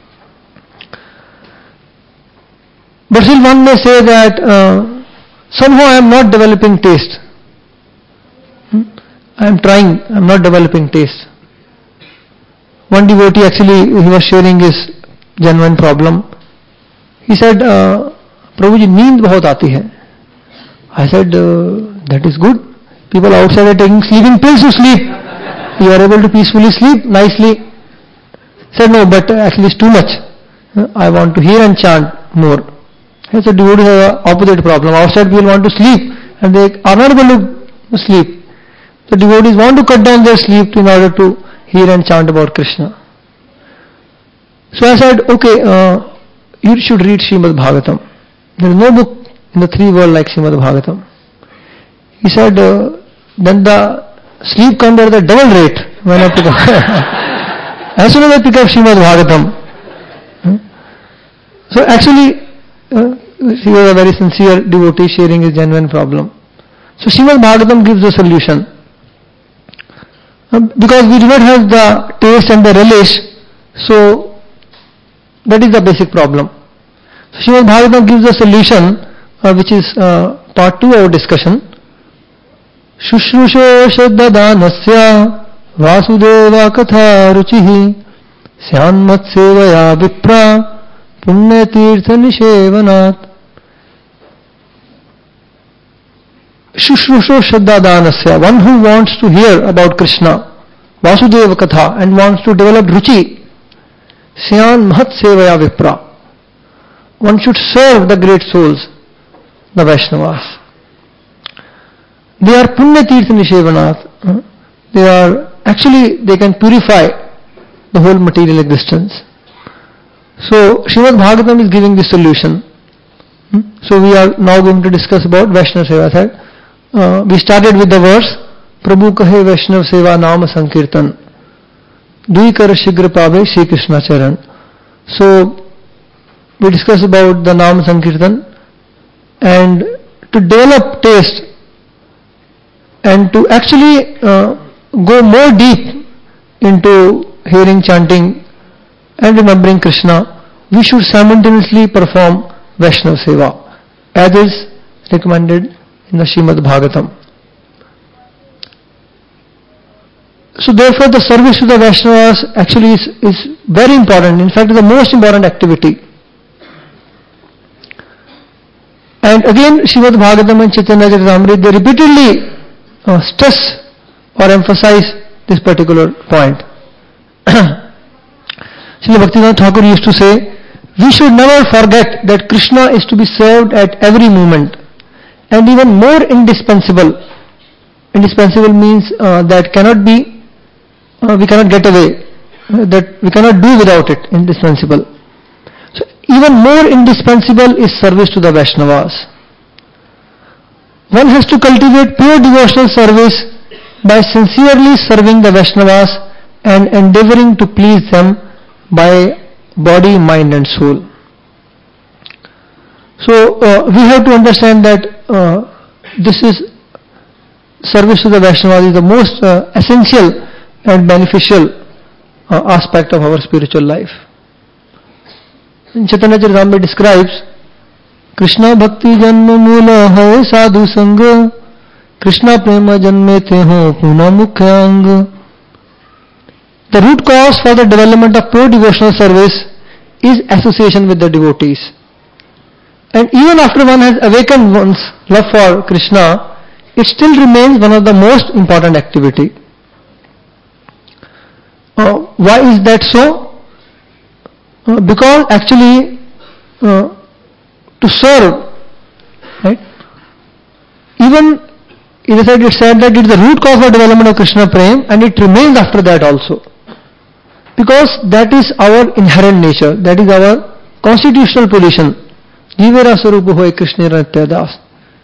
But still one may say that uh, somehow I am not developing taste. Hmm? I am trying, I am not developing taste. One devotee actually, he was sharing his genuine problem. He said, uh, Prabhuji, neend bahut aati hai. I said, uh, that is good. People outside are taking sleeping pills to sleep. You are able to peacefully sleep nicely. He said, no, but actually it's too much. I want to hear and chant more. So devotees have an opposite problem. Outside people want to sleep and they are not able to sleep. So devotees want to cut down their sleep in order to hear and chant about Krishna. So I said, okay, uh, you should read Srimad Bhagavatam. There is no book in the three world like Srimad Bhagavatam. He said, uh, then the sleep comes at the double rate when I pick up. As soon as I pick up Srimad Bhagavatam. Hmm? So actually, uh, he was a very sincere devotee sharing his genuine problem. So Srimad Bhagavatam gives the solution. Because we do not have the taste and the relish, so that is the basic problem. So Srimad Bhagavatam gives the solution, uh, which is uh, part two of our discussion. Shushrusho Shaddhadanasya Vasudeva Katha Ruchihi Syanmat Sevaya Vipra Punya Tirtha Nishevanat. Shushrusho Shaddhadanasya, one who wants to hear about Krishna, Vasudeva Katha, and wants to develop Ruchi, Syan Mahat Sevaya Vipra. One should serve the great souls, the Vaishnavas. They are Punya Tirtha Nishevanat. They are, actually, they can purify the whole material existence. So, Srimad Bhagavatam is giving this solution. So, we are now going to discuss about Vaishnava Seva. Uh, we started with the verse Prabhu kahe Vaishnav Seva Nama Sankirtan Dui kar shigra pave Shri Krishna Charan. So we discussed about the Nama Sankirtan, and to develop taste and to actually uh, go more deep into hearing, chanting and remembering Krishna, we should simultaneously perform Vaishnava Seva as is recommended in the Srimad Bhagavatam. So therefore the service to the Vaishnavas actually is, is very important. In fact, it is the most important activity. And again, Srimad Bhagavatam and Chaitanya Charitamrita, they repeatedly uh, stress or emphasize this particular point. Srila Bhaktivinoda Thakur used to say, we should never forget that Krishna is to be served at every moment. And even more indispensable, indispensable means uh, that cannot be, uh, we cannot get away, uh, that we cannot do without it, indispensable. So even more indispensable is service to the Vaishnavas. One has to cultivate pure devotional service by sincerely serving the Vaishnavas and endeavoring to please them by body, mind and soul. So uh, we have to understand that uh, this is service to the Vaishnavas is the most uh, essential and beneficial uh, aspect of our spiritual life. In Chaitanya Charitamrita describes Krishna Bhakti Janma Mula Hai Sadhu Sangha Krishna Prema Janmete Ho Puna Mukhyang. The root cause for the development of pure devotional service is association with the devotees. And even after one has awakened one's love for Krishna, it still remains one of the most important activity. Uh, why is that so? Uh, because actually uh, to serve, right? Even it is said, it said that it is the root cause of development of Krishna Prem, and it remains after that also. Because that is our inherent nature, that is our constitutional position. Jivera Sarupa Hoy Krishna Nityadas.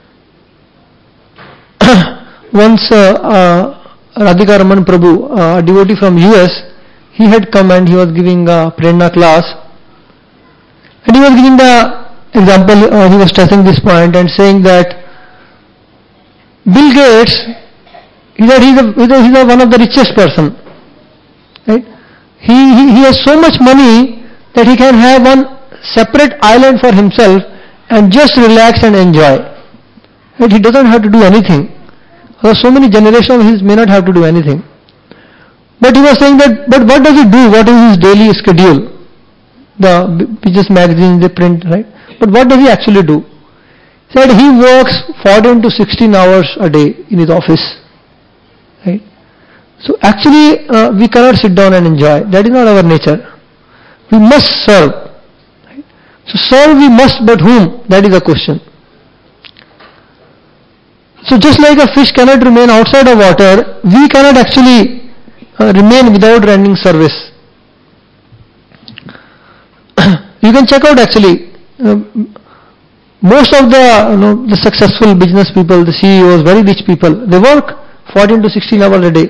Once uh, uh, Radhika Raman Prabhu, uh, a devotee from U S, he had come and he was giving a Prerna class. And he was giving the example, uh, he was stressing this point and saying that Bill Gates, he said he's, a, he's, a, he's a one of the richest person. Right? He, he, he has so much money that he can have one separate island for himself and just relax and enjoy. Right? He doesn't have to do anything. There are so many generations of his may not have to do anything. But he was saying that, but what does he do? What is his daily schedule? The business magazines they print, right? But what does he actually do? He said he works fourteen to sixteen hours a day in his office. Right? So actually uh, we cannot sit down and enjoy. That is not our nature. We must serve. Right? So serve we must, but whom? That is the question. So just like a fish cannot remain outside of water, we cannot actually uh, remain without rendering service. You can check out actually uh, most of the, you know, the successful business people, the C E Os, very rich people, they work fourteen to sixteen hours a day.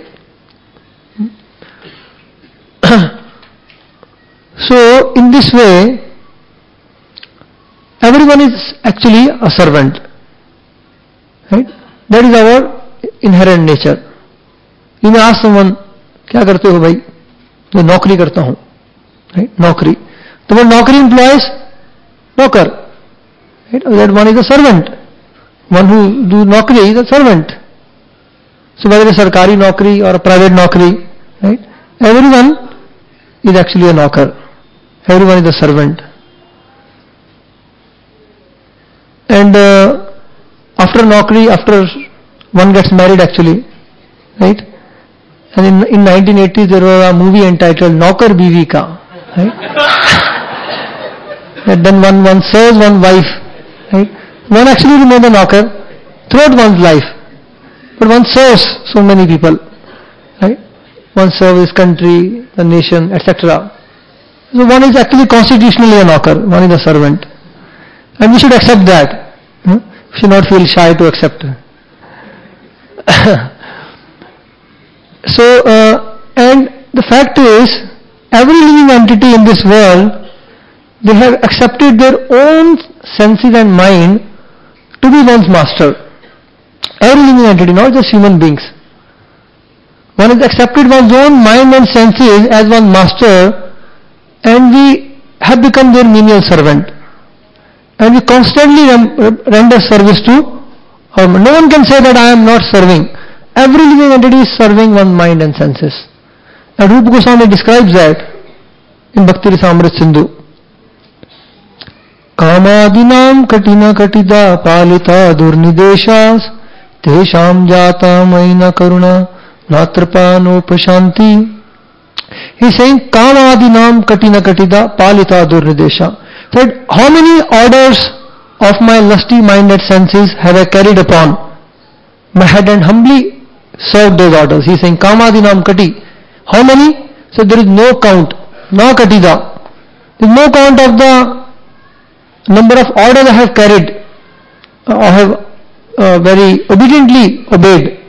So in this way, everyone is actually a servant. Right? That is our inherent nature. You may ask someone, क्या करते हो भाई? मैं नौकरी करता हूँ. Right? नौकरी. The word नौकरी implies नौकर. Right? That one is a servant. One who do नौकरी is a servant. So whether it's a सरकारी नौकरी or a private नौकरी, right? Everyone is actually a नौकर. Everyone is a servant. And uh, after नौकरी, after one gets married actually, right? And in, in nineteen eighties there was a movie entitled Naukar Biwi Ka, right? And then one, one serves one wife, right? One actually remains a Naukar throughout one's life, but one serves so many people, right? One serves his country, the nation, et cetera. So one is actually constitutionally a Naukar, one is a servant. And we should accept that. Hmm? We should not feel shy to accept. So, uh, and the fact is, every living entity in this world, they have accepted their own senses and mind to be one's master. Every living entity, not just human beings. One has accepted one's own mind and senses as one master, and we have become their menial servant. And we constantly render service to our mind. No one can say that I am not serving. Every living entity is serving one mind and senses. And Rupa Goswami describes that in Bhakti Rasamrita Sindhu. Kamadinam katina katida palita durnideshas tesham jata maina karuna natrapano pashanti. He is saying Kamadinam katina katida palita durnidesha. Said, how many orders of my lusty minded senses have I carried upon my head and humbly served those orders? He is saying Kamadinam kati. How many? So there is no count. Na katida. There is no count of the number of orders I have carried. Uh, I have uh, very obediently obeyed.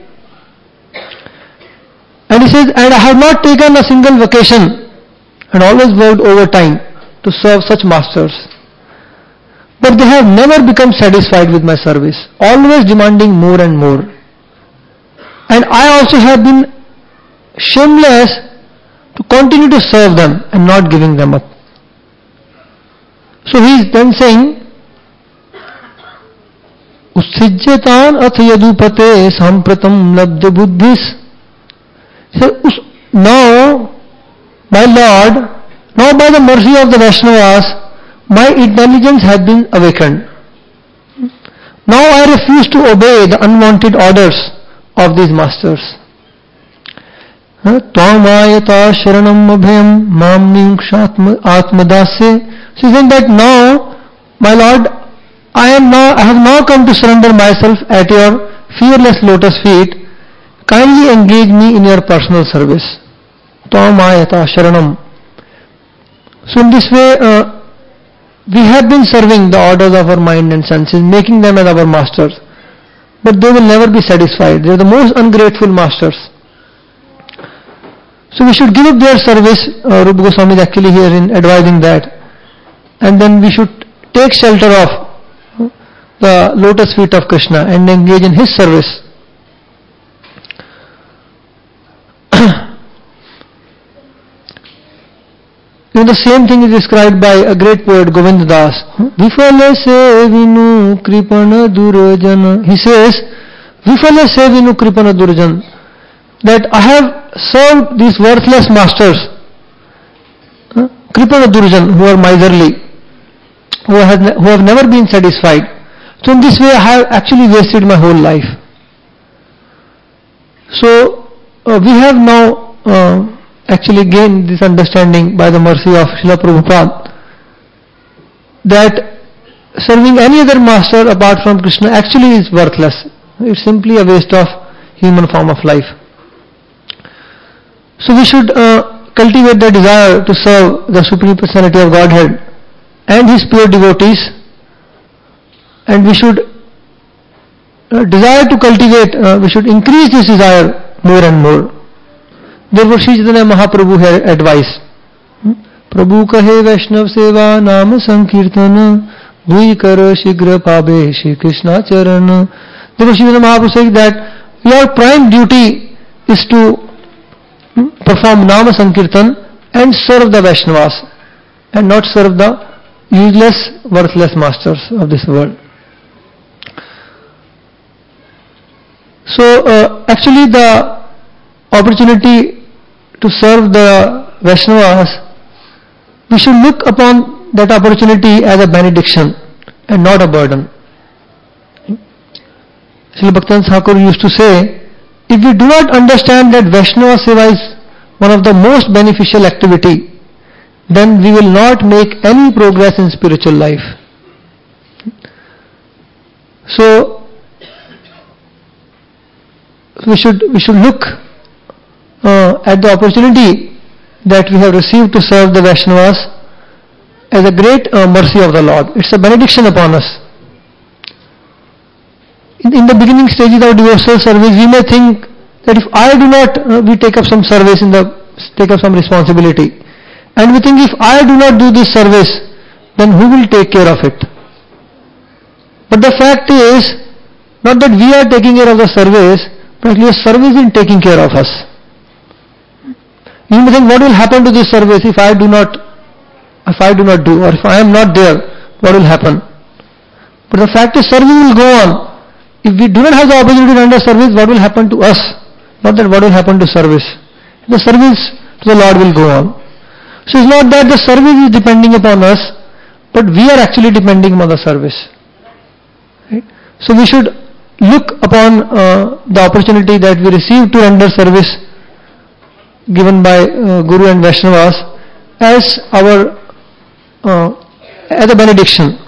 And he says, and I have not taken a single vacation and always worked overtime to serve such masters. But they have never become satisfied with my service, always demanding more and more. And I also have been shameless to continue to serve them and not giving them up. So he is then saying, Ussijjatan ath yadupate sampratam labdha buddhis. So now, my Lord, now by the mercy of the Vaishnavas, my intelligence has been awakened. Now I refuse to obey the unwanted orders of these masters. Tvamayata sharanam abhyam mam niukshatma atmadasya. So isn't that now, my Lord, I am now, I have now come to surrender myself at your fearless lotus feet. Kindly engage me in your personal service. Tvamayata sharanam. So in this way, uh, we have been serving the orders of our mind and senses, making them as our masters. But they will never be satisfied. They are the most ungrateful masters. So we should give up their service. Uh, Rupa Goswami is actually here in advising that. And then we should take shelter of the lotus feet of Krishna and engage in his service. You know, the same thing is described by a great poet, Govind Das. Vifale se vinu kripana durjan. He says, Vifale se vinu kripana durjan. That I have served these worthless masters, kripana durjan, who are miserly, who have, who have never been satisfied. So in this way I have actually wasted my whole life. So uh, we have now uh, actually gained this understanding by the mercy of Srila Prabhupada, that serving any other master apart from Krishna actually is worthless. It's simply a waste of human form of life. So we should uh, cultivate the desire to serve the Supreme Personality of Godhead and His pure devotees, and we should uh, desire to cultivate, uh, we should increase this desire more and more. Therefore Shri Chaitanya Mahaprabhu here advised, Prabhu kahe Vaishnav seva naam sankirtan bhui kar shigra pabe Shri Krishna charan. Therefore Shri Chaitanya Mahaprabhu says that your prime duty is to perform Nama Sankirtan and serve the Vaishnavas and not serve the useless, worthless masters of this world. So uh, actually the opportunity to serve the Vaishnavas, we should look upon that opportunity as a benediction and not a burden. Srila Bhaktivinoda Thakur used to say, if we do not understand that Vaishnava Seva is one of the most beneficial activity, then we will not make any progress in spiritual life. So we should we should look uh, at the opportunity that we have received to serve the Vaishnavas as a great uh, mercy of the Lord. It's a benediction upon us. In, in the beginning stages of devotional service, we may think that if I do not, uh, we take up some service in the, take up some responsibility, and we think if I do not do this service, then who will take care of it? But the fact is, not that we are taking care of the service, but your service is taking care of us. You may think, what will happen to this service if I do not, if I do not do, or if I am not there, what will happen? But the fact is, service will go on. If we do not have the opportunity to render service, what will happen to us? Not that what will happen to service. The service to the Lord will go on. So it's not that the service is depending upon us, but we are actually depending upon the service. Right? So we should look upon uh, the opportunity that we receive to render service given by uh, Guru and Vaishnavas as our uh, as a benediction.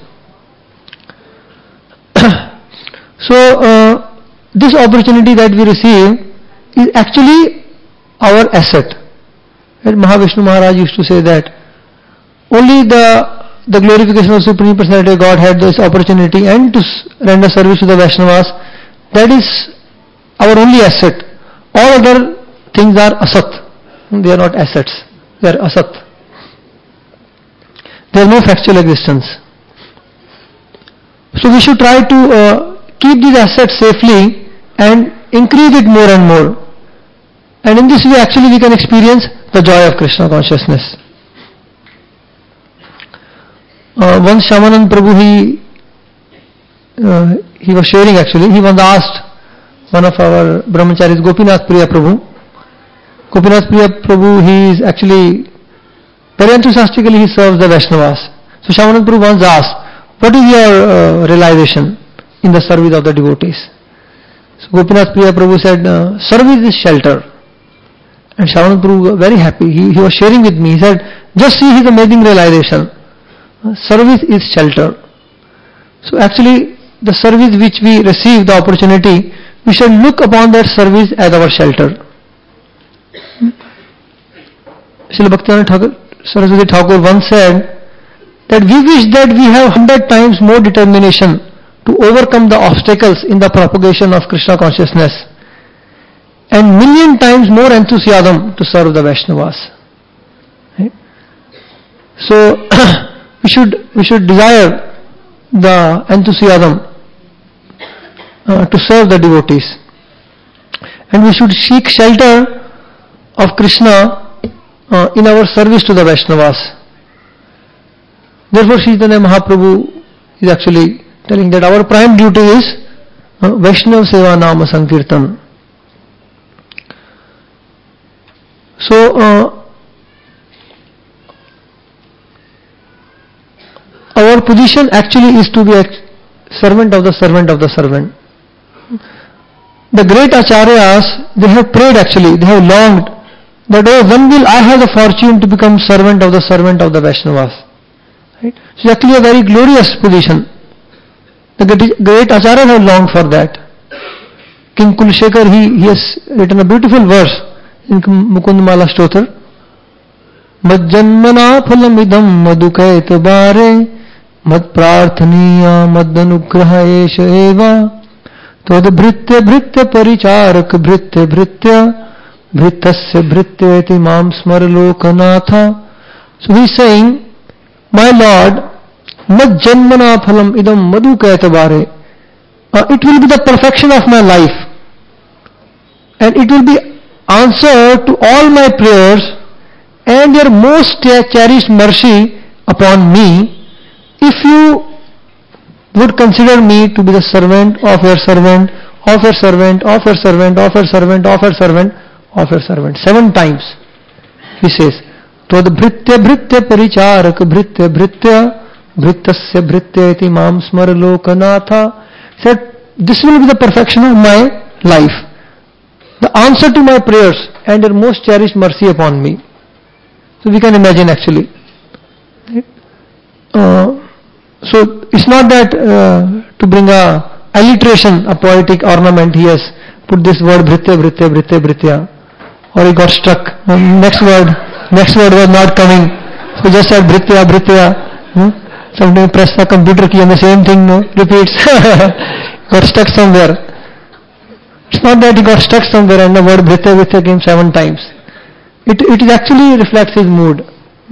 So uh, this opportunity that we receive is actually our asset. And Mahavishnu Maharaj used to say that only the the glorification of Supreme Personality of God had this opportunity, and to render service to the Vaishnavas, that is our only asset. All other things are asat. They are not assets. They are asat. There is no factual existence. So we should try to uh, keep these assets safely and increase it more and more. And in this way actually we can experience the joy of Krishna consciousness. Uh, once Shyamanand Prabhu, he, uh, he was sharing actually, he once asked one of our brahmacharis, Gopinath Priya Prabhu. Gopinath Priya Prabhu, he is actually, very enthusiastically he serves the Vaishnavas. So Shyamanand Prabhu once asked, what is your uh, realization? in the service of the devotees. So Gopinath Priya Prabhu said, uh, service is shelter. And Shravananda Prabhu was very happy. He, he was sharing with me. He said, just see his amazing realization. Uh, service is shelter. So actually, the service which we receive, the opportunity, we should look upon that service as our shelter. Srila Bhaktivinoda Thakur, Saraswati Thakur once said that we wish that we have hundred times more determination to overcome the obstacles in the propagation of Krishna consciousness and million times more enthusiasm to serve the Vaishnavas. Right? So we should we should desire the enthusiasm uh, to serve the devotees, and we should seek shelter of Krishna uh, in our service to the Vaishnavas. Therefore, Sri Chaitanya Mahaprabhu is actually telling that our prime duty is uh, Vaishnav Seva Nama Sankirtan. So, uh, our position actually is to be a servant of the servant of the servant. The great acharyas, they have prayed actually, they have longed that, oh, when will I have the fortune to become servant of the servant of the Vaishnavas? Right? So it's actually a very glorious position. The great acharyas have longed for that. King Kulshekar, he, he has written a beautiful verse in Mukundmala Stotra. Majjanmana phalamidam madukait bare mad prarthaniya madanugraha esha eva tad bhritya bhritya paricharak bhritya bhritya bhritasya bhrityeti mam smar lokanatha. So he is saying, my Lord, mad janmana phalam idam madukait bare, uh, it will be the perfection of my life and it will be answer to all my prayers and your most cherished mercy upon me if you would consider me to be the servant of your servant, of your servant, of your servant, of your servant, of your servant, of your servant. Seven times he says, Tad bhritya bhritya paricharak bhritya bhritya bhritasya bhritya iti mam smar lokanatha. Said, this will be the perfection of my life, the answer to my prayers and your most cherished mercy upon me. So we can imagine actually. Uh, so it's not that uh, to bring a alliteration, a poetic ornament, he has put this word bhritya, bhritya, bhritya, bhritya, or he got stuck. Um, next word, next word was not coming. So just said bhritya, bhritya. Hmm? Sometimes press the computer key and the same thing no, repeats. Got stuck somewhere. It's not that he got stuck somewhere and the word bhritya, bhritya came seven times. It, it actually reflects his mood,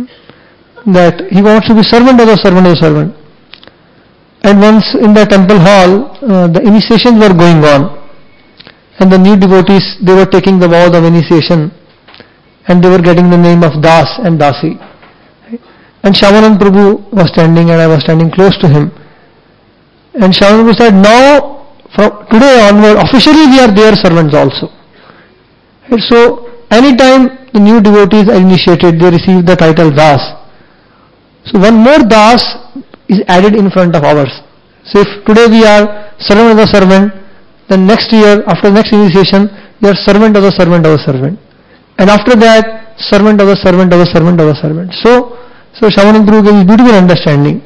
that he wants to be servant of the servant of the servant. And once in the temple hall, uh, the initiations were going on, and the new devotees, they were taking the vows of initiation, and they were getting the name of Das and Dasi. And Shyamanand Prabhu was standing, and I was standing close to him. And Shyamanand Prabhu said, now, from today onward, officially we are their servants also. And so, anytime the new devotees are initiated, they receive the title Das. So one more Das is added in front of ours. So if today we are servant of the servant, then next year, after next initiation, we are servant of the servant of the servant. And after that, servant of the servant of the servant of the servant. So, so Shyamanand Prabhu gave beautiful understanding.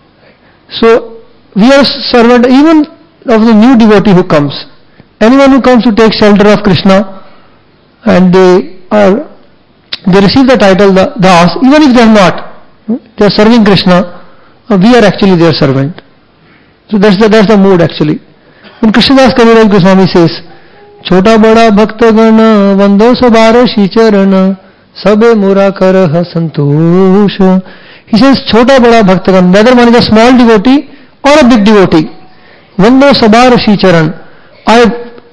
So we are servant even of the new devotee who comes. Anyone who comes to take shelter of Krishna, and they are, they receive the title Das, even if they are not, they are serving Krishna, we are actually their servant. So that's the, that's the mood actually. When Krishnadas Kaviraj Goswami says, Chota bada bhakta gana vando sabara shicharana sabe mura karaha santosha. He says, Chota bada bhakta gana, whether one is a small devotee or a big devotee, vando sabara shicharan, I,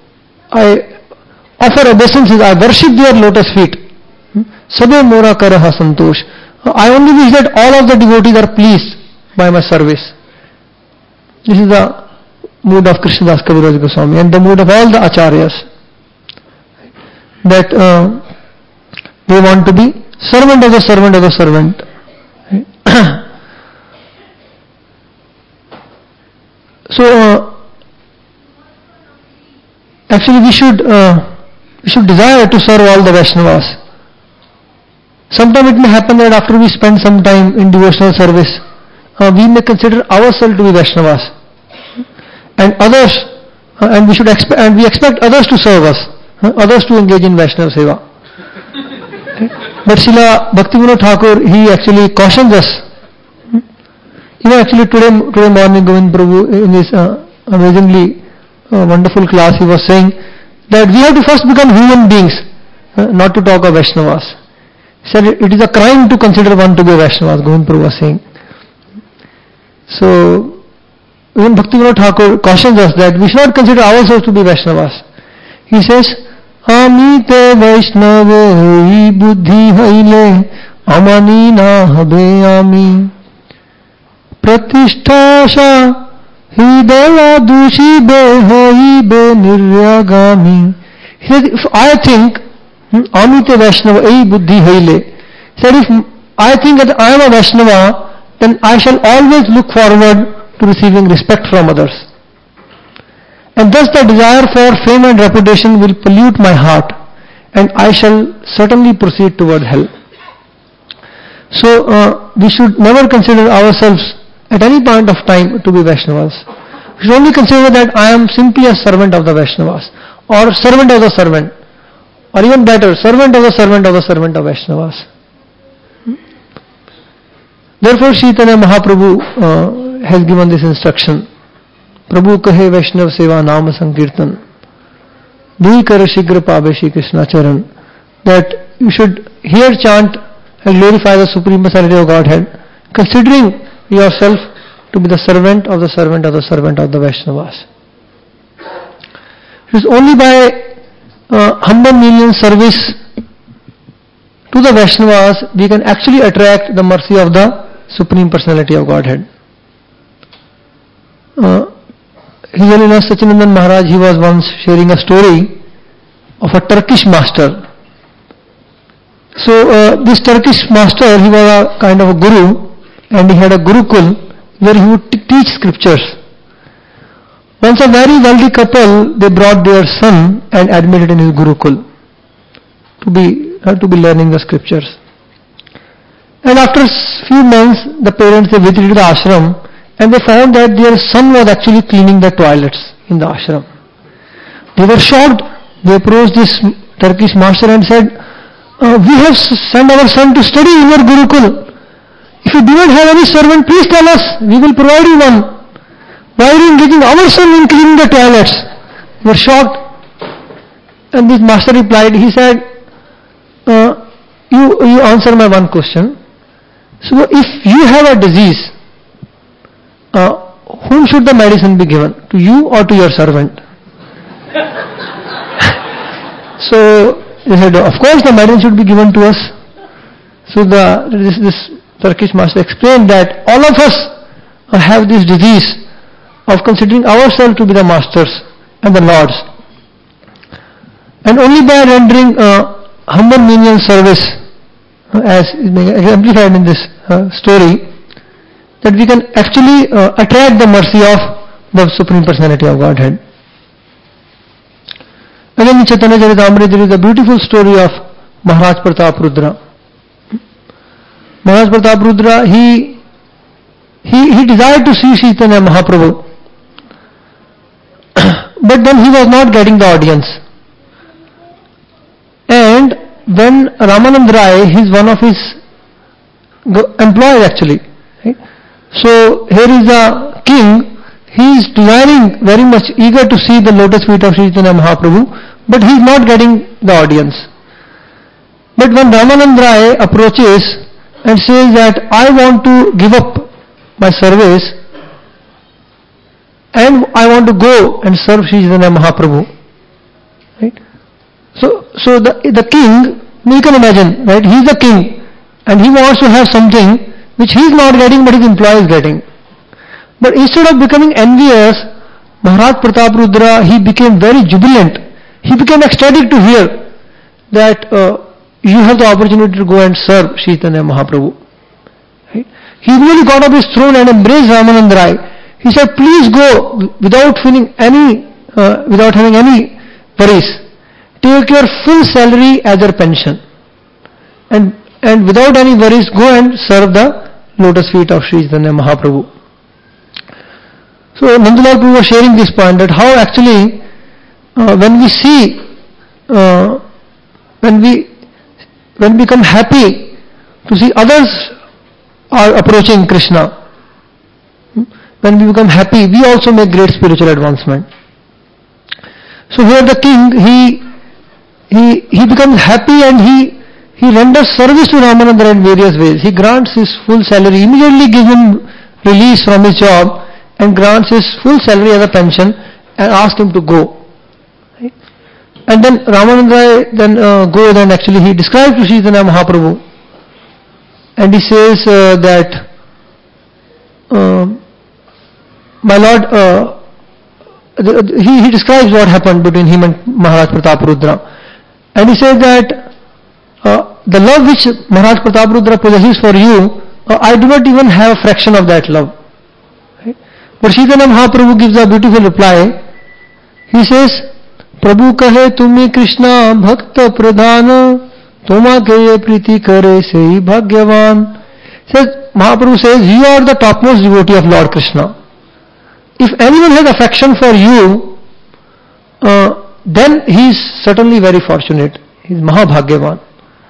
I offer obeisances, I worship their lotus feet. Sabe mura karaha santosh. I only wish that all of the devotees are pleased by my service. This is the mood of Krishnadas Kaviraj Goswami and the mood of all the acharyas, that uh, they want to be servant of the servant of the servant. So uh, actually we should uh, we should desire to serve all the Vaishnavas. Sometimes it may happen that after we spend some time in devotional service, uh, we may consider ourselves to be Vaishnavas, and others, uh, and we should expect, and we expect others to serve us, uh, others to engage in Vaishnava seva. Okay? But Srila Bhaktivinoda Thakur, he actually cautions us. You know, actually today, today morning, Govind Prabhu, in his uh, amazingly uh, wonderful class, he was saying that we have to first become human beings, uh, not to talk of Vaishnavas. He said it is a crime to consider one to be a Vaishnava, Govind Prabhu was saying. So, even Bhaktivinoda Thakur cautions us that we should not consider ourselves to be Vaishnavas. He says, Ami te Vaishnava buddhi haile amani na habe ami pratisthasha hidaya dushi be hoi be niryagami. He said, if I think Ami te Vaishnava ei buddhi haile, he said, if I think that I am a Vaishnava, then I shall always look forward to receiving respect from others. And thus the desire for fame and reputation will pollute my heart, and I shall certainly proceed toward hell. So uh, we should never consider ourselves at any point of time to be Vaishnavas. We should only consider that I am simply a servant of the Vaishnavas, or servant of the servant, or even better, servant of the servant of the servant of Vaishnavas. Therefore, Chaitanya Mahaprabhu uh, has given this instruction. Prabhu kahe Vaishnav seva nama sankirtan dui kar shigra pabe Shri Krishna charan, that you should hear, chant and glorify the Supreme Personality of Godhead, considering yourself to be the servant of the servant of the servant of the Vaishnavas. It is only by uh, humble menial service to the Vaishnavas we can actually attract the mercy of the Supreme Personality of Godhead. Uh, His Holiness Sachinandan Maharaj, he was once sharing a story of a Turkish master. So uh, this Turkish master, he was a kind of a guru, and he had a gurukul where he would t- teach scriptures. Once a very wealthy couple, they brought their son and admitted in his gurukul to be uh, to be learning the scriptures. And after a few months, the parents, they visited the ashram, and they found that their son was actually cleaning the toilets in the ashram. They were shocked. They approached this Turkish master and said, uh, we have sent our son to study in your gurukul. If you do not have any servant, please tell us. We will provide you one. Why are you engaging our son in cleaning the toilets? They were shocked. And this master replied, he said, uh, you, you answer my one question. So if you have a disease, Uh, whom should the medicine be given? To you or to your servant? So they said, of course the medicine should be given to us. So the this, this Turkish master explained that all of us uh, have this disease of considering ourselves to be the masters and the lords. And only by rendering uh, humble menial service, uh, as is being exemplified in this uh, story, that we can actually uh, attract the mercy of the Supreme Personality of Godhead. Again in Chaitanya Charitamrita there is a beautiful story of Maharaj Pratap Rudra. Maharaj Pratap Rudra, he, he, he desired to see Chaitanya Mahaprabhu, but then he was not getting the audience. And when Ramanand Rai, he is one of his employees actually, right? So here is a king, he is desiring very much eager to see the lotus feet of Sri Chaitanya Mahaprabhu, but he is not getting the audience. But when Ramanand Rai approaches and says that I want to give up my service and I want to go and serve Sri Chaitanya Mahaprabhu, right? So, so the, the king, you can imagine, right? He is the king and he wants to have something which he is not getting but his employee is getting. But instead of becoming envious, Maharaj Pratap Rudra, he became very jubilant. He became ecstatic to hear that uh, you have the opportunity to go and serve Sri Chaitanya Mahaprabhu. Right? He really got up his throne and embraced Ramanand Rai. He said, please go without feeling any, uh, without having any worries. Take your full salary as your pension. And, and without any worries, go and serve the lotus feet of Sri Chaitanya Mahaprabhu. So Nandalal Prabhu was sharing this point that how actually uh, when we see, uh, when we when we become happy to see others are approaching Krishna, when we become happy, we also make great spiritual advancement. So here the king, he he he becomes happy and he he renders service to Ramananda in various ways. He grants his full salary, immediately gives him release from his job and grants his full salary as a pension and asks him to go. Right? And then Ramananda then uh, goes and actually he describes to Sri Chaitanya Mahaprabhu and he says uh, that uh, my Lord, uh, he, he describes what happened between him and Maharaj Prataparudra. And he says that uh, the love which Maharaj Prataparudra possesses for you, uh, I do not even have a fraction of that love. Right? But Sri Chaitanya Mahaprabhu gives a beautiful reply. He says, Prabhu kahe tumi Krishna bhakta pradhana, toma ke priti kare sei bhagyavan. Says, Mahaprabhu says, you are the topmost devotee of Lord Krishna. If anyone has affection for you, uh, then he is certainly very fortunate. He is Mahabhagyavan.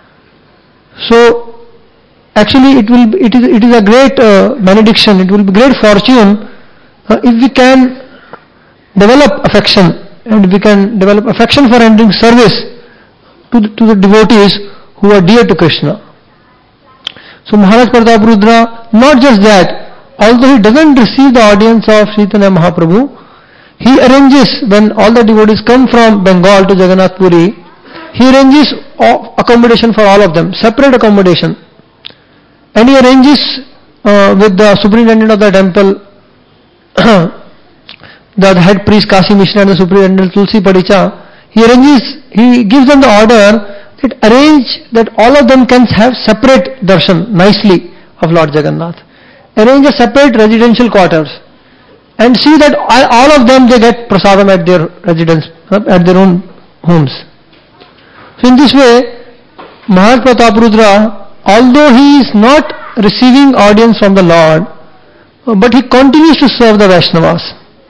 So, actually it will be, it is it is a great uh, benediction. It will be great fortune uh, if we can develop affection and we can develop affection for rendering service to the, to the devotees who are dear to Krishna. So Maharaj Prataparudra, not just that, although he doesn't receive the audience of Sri Chaitanya Mahaprabhu, he arranges, when all the devotees come from Bengal to Jagannath Puri, he arranges accommodation for all of them, separate accommodation. And he arranges uh, with the superintendent of the temple, the head priest Kasi Mishra and the superintendent Tulsi Padicha, he arranges, he gives them the order that arrange that all of them can have separate darshan nicely of Lord Jagannath. Arrange a separate residential quarters and see that all of them they get prasadam at their residence, at their own homes. So in this way, Maharaj Prataparudra, although he is not receiving audience from the Lord, but he continues to serve the Vaishnavas.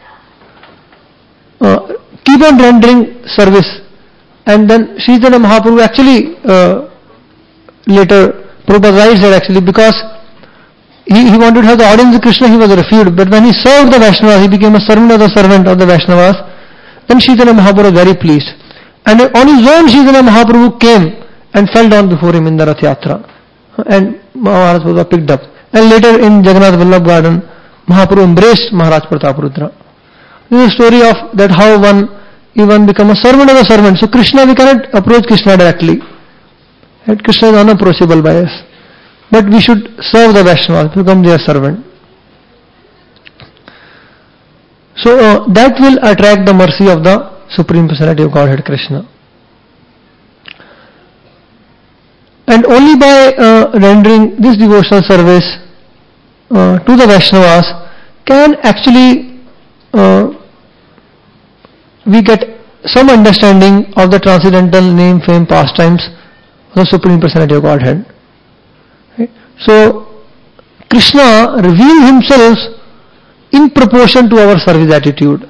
Uh, keep on rendering service. And then Sri Chaitanya Mahaprabhu actually uh, later prophesied that actually because He, he wanted to have the audience of Krishna, he was refused. But when he served the Vaishnavas, he became a servant of the servant of the Vaishnavas. Then Sri Chaitanya Mahaprabhu was very pleased. And on his own, Sri Chaitanya Mahaprabhu came and fell down before him in the Rath Yatra. And Maharaj was picked up. And later in Jagannath Vallabh garden, Mahaprabhu embraced Maharaj Prataparudra. This is a story of that how one even become a servant of the servant. So Krishna, we cannot approach Krishna directly. And Krishna is unapproachable by us. But we should serve the Vaishnavas, become their servant. So uh, that will attract the mercy of the Supreme Personality of Godhead Krishna. And only by uh, rendering this devotional service uh, to the Vaishnavas can actually uh, we get some understanding of the transcendental name, fame, pastimes of the Supreme Personality of Godhead. So, Krishna reveals himself in proportion to our service attitude.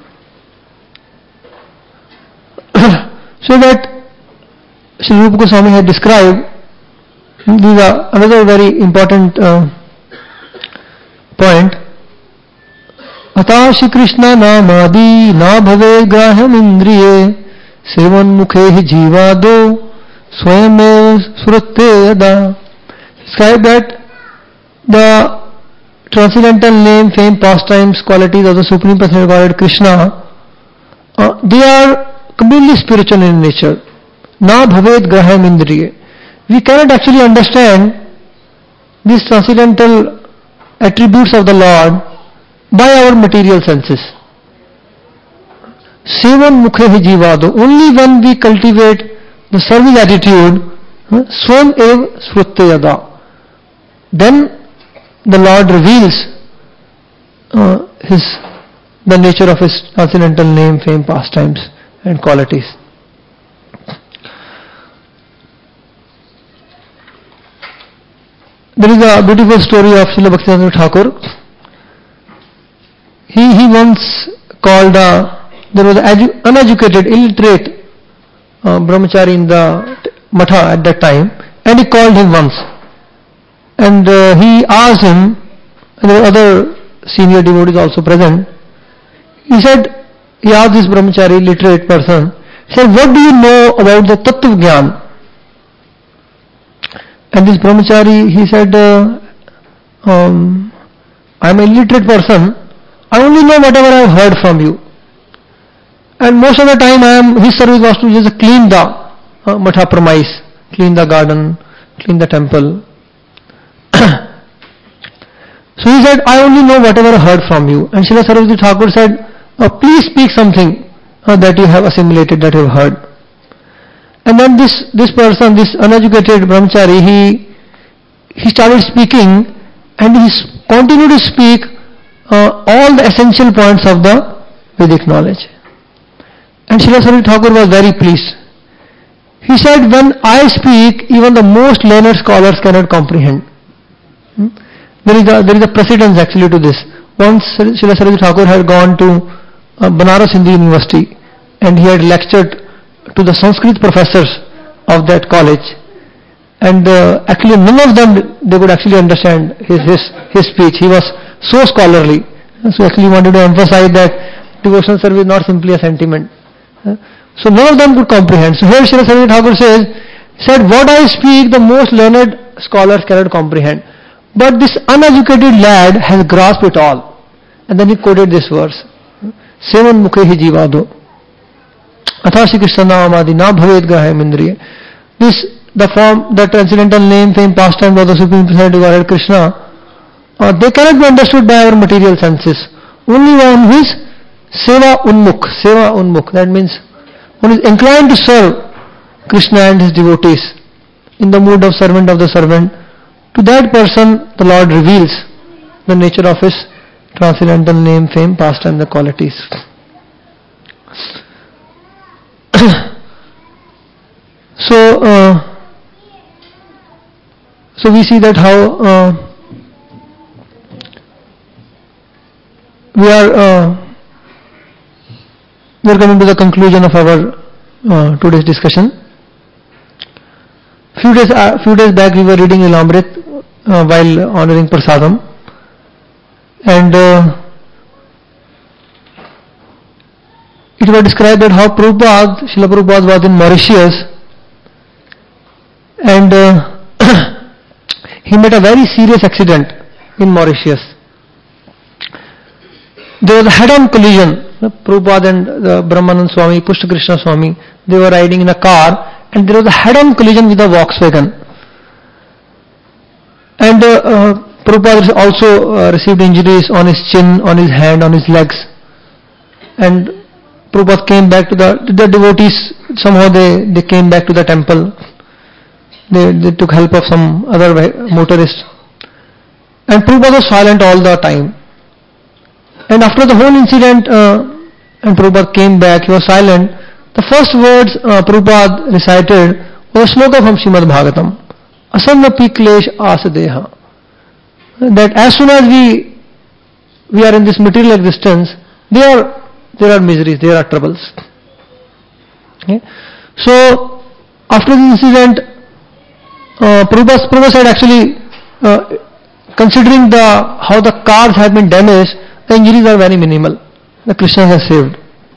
So that Sri Rupa Goswami had described, this is another very important uh, point. Ata Shri Krishna namadi na bhave graham indriye sevan mukhe hi jivado swayame suratte yada. Describe that the transcendental name, fame, pastimes, qualities of the Supreme Personality of Godhead Krishna, uh, they are completely spiritual in nature. Na bhaved graham indriye. We cannot actually understand these transcendental attributes of the Lord by our material senses. Sevan mukhe hi jivado. Only when we cultivate the service attitude, swam ev srutte yada, then the Lord reveals uh, his the nature of his transcendental name, fame, pastimes and qualities. there is a beautiful story of Srila Bhaktivinoda Thakur. He, he once called, uh, there was an uneducated, illiterate uh, brahmachari in the matha at that time, and he called him once. And uh, he asked him, and there were other senior devotees also present, he said, he asked this brahmachari, literate person, he said, what do you know about the Tattva Gyan? And this brahmachari, he said, uh, um, I am a illiterate person, I only know whatever I have heard from you. And most of the time I am, his service was to just clean the uh, matha premise, clean the garden, clean the temple. So he said, I only know whatever I heard from you. And Srila Saraswati Thakur said, oh, please speak something uh, that you have assimilated, that you have heard. And then this, this person, this uneducated brahmachari, he, he started speaking, and he continued to speak uh, all the essential points of the Vedic knowledge. And Srila Saraswati Thakur was very pleased. He said, when I speak, even the most learned scholars cannot comprehend. Hmm? There is a, there is a precedence actually to this. Once Srila Saraswati Thakur had gone to uh, Banaras Hindu University, and he had lectured to the Sanskrit professors of that college, and uh, actually none of them, they could actually understand his, his, his speech. He was so scholarly. So actually wanted to emphasize that devotional service is not simply a sentiment. So none of them could comprehend. So here Srila Saraswati Thakur says, said, what I speak the most learned scholars cannot comprehend. But this uneducated lad has grasped it all. And then he quoted this verse. Sevan mukhe hi jivado. Athashi Krishna namadi na bhaved graham indriya. This, the form, the transcendental name, fame, pastime of the Supreme Personality Godhead Krishna, uh, they cannot be understood by our material senses. Only one who is seva unmukh. Seva unmukh. That means one is inclined to serve Krishna and his devotees in the mood of servant of the servant. To that person, the Lord reveals the nature of his transcendental name, fame, pastime, the qualities. so, uh, so we see that how uh, we are uh, we are coming to the conclusion of our uh, today's discussion. Few days, uh, few days back we were reading Ilamrit uh, while honoring Prasadam, and uh, it was described that how Prabhupada, Srila Prabhupada was in Mauritius, and uh, he met a very serious accident in Mauritius. There was a head-on collision. Prabhupada and the Brahmanand Swami, Pushta Krishna Swami, they were riding in a car, and there was a head-on collision with a Volkswagen. And uh, uh, Prabhupada also uh, received injuries on his chin, on his hand, on his legs. And Prabhupada came back to the, the devotees, somehow they, they came back to the temple. They, they took help of some other motorist. And Prabhupada was silent all the time. And after the whole incident, uh, and Prabhupada came back, he was silent. The first words uh, Prabhupada recited was a sloka from Srimad Bhagavatam. Asannapi klesh asadeha. That as soon as we we are in this material existence, there are, there are miseries, there are troubles. Okay? So, after the incident, uh, Prabhupada, Prabhupada said actually, uh, considering the how the cars have been damaged, the injuries are very minimal. The Krishna has saved.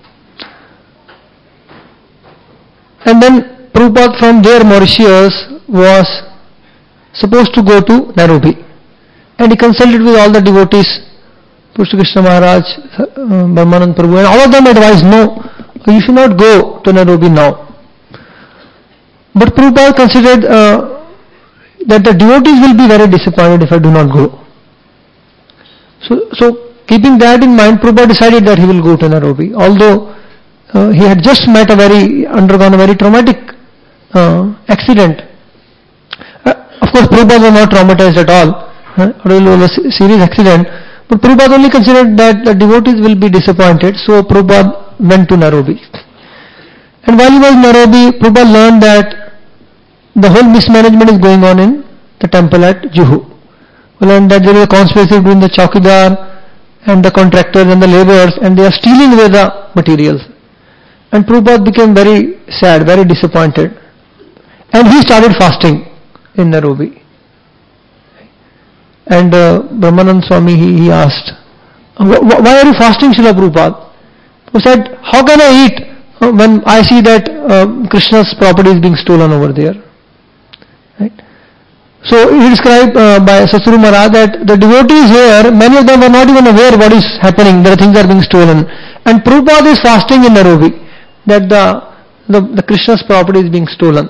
And then Prabhupada from there, Mauritius, was supposed to go to Nairobi. And he consulted with all the devotees, Pushta Krishna Maharaj, uh, Brahmanand Prabhu, and all of them advised, no, you should not go to Nairobi now. But Prabhupada considered uh, that the devotees will be very disappointed if I do not go. So, so keeping that in mind, Prabhupada decided that he will go to Nairobi. Although uh, he had just met a very, undergone a very traumatic uh, accident. Uh, of course, Prabhupada was not traumatized at all. Uh, it was a serious accident. But Prabhupada only considered that the devotees will be disappointed. So Prabhupada went to Nairobi. And while he was in Nairobi, Prabhupada learned that the whole mismanagement is going on in the temple at Juhu. we learned that there is a conspiracy between the chowkidar and the contractors and the laborers, and they are stealing away the materials. And Prabhupada became very sad, very disappointed. And he started fasting in Nairobi. And uh, Brahmanand Swami, he, he asked, why are you fasting, Srila Prabhupada? He said, how can I eat when I see that uh, Krishna's property is being stolen over there? Right? So he described uh, by Satsuru Maharaj that the devotees here, many of them were not even aware what is happening, that things are being stolen. And Prabhupada is fasting in Nairobi, that the, the, the Krishna's property is being stolen.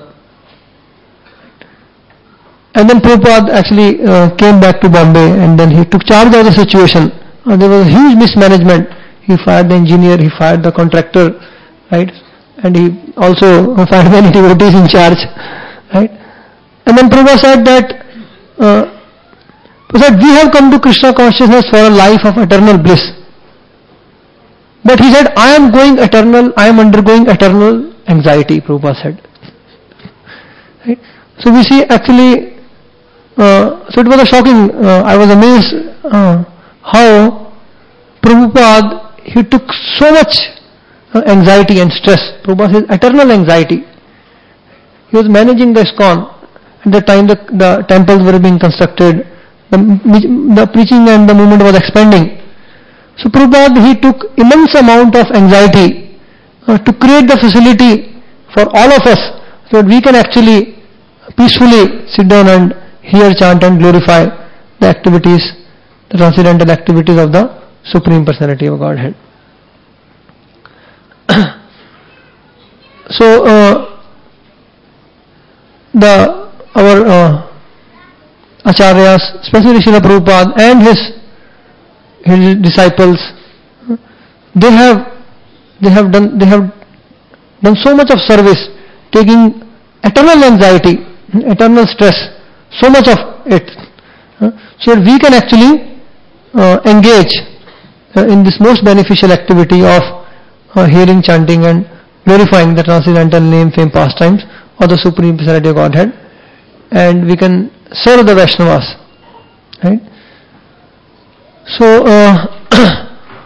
And then Prabhupada actually uh, came back to Bombay, and then he took charge of the situation. Uh, there was a huge mismanagement. He fired the engineer, he fired the contractor, right? And he also fired many devotees in charge, right? And then Prabhupada said that uh, said, we have come to Krishna consciousness for a life of eternal bliss. But he said, I am going eternal, I am undergoing eternal anxiety, Prabhupada said. Right? So we see actually, uh, so it was a shocking, uh, I was amazed uh, how Prabhupada, he took so much uh, anxiety and stress. Prabhupada says eternal anxiety. He was managing the ISKCON. At the time the, the temples were being constructed, the, the preaching and the movement was expanding. So Prabhupada, he took immense amount of anxiety uh, to create the facility for all of us, so that we can actually peacefully sit down and hear, chant and glorify the activities, the transcendental activities of the Supreme Personality of Godhead. So uh, the our uh, Acharyas, especially Srila Prabhupada and his his disciples, they have they have done they have done so much of service, taking eternal anxiety, eternal stress, so much of it, so that we can actually uh, engage uh, in this most beneficial activity of uh, hearing, chanting and glorifying the transcendental name, fame, pastimes of the Supreme Personality of Godhead. And we can serve the Vaishnavas, right? So, uh,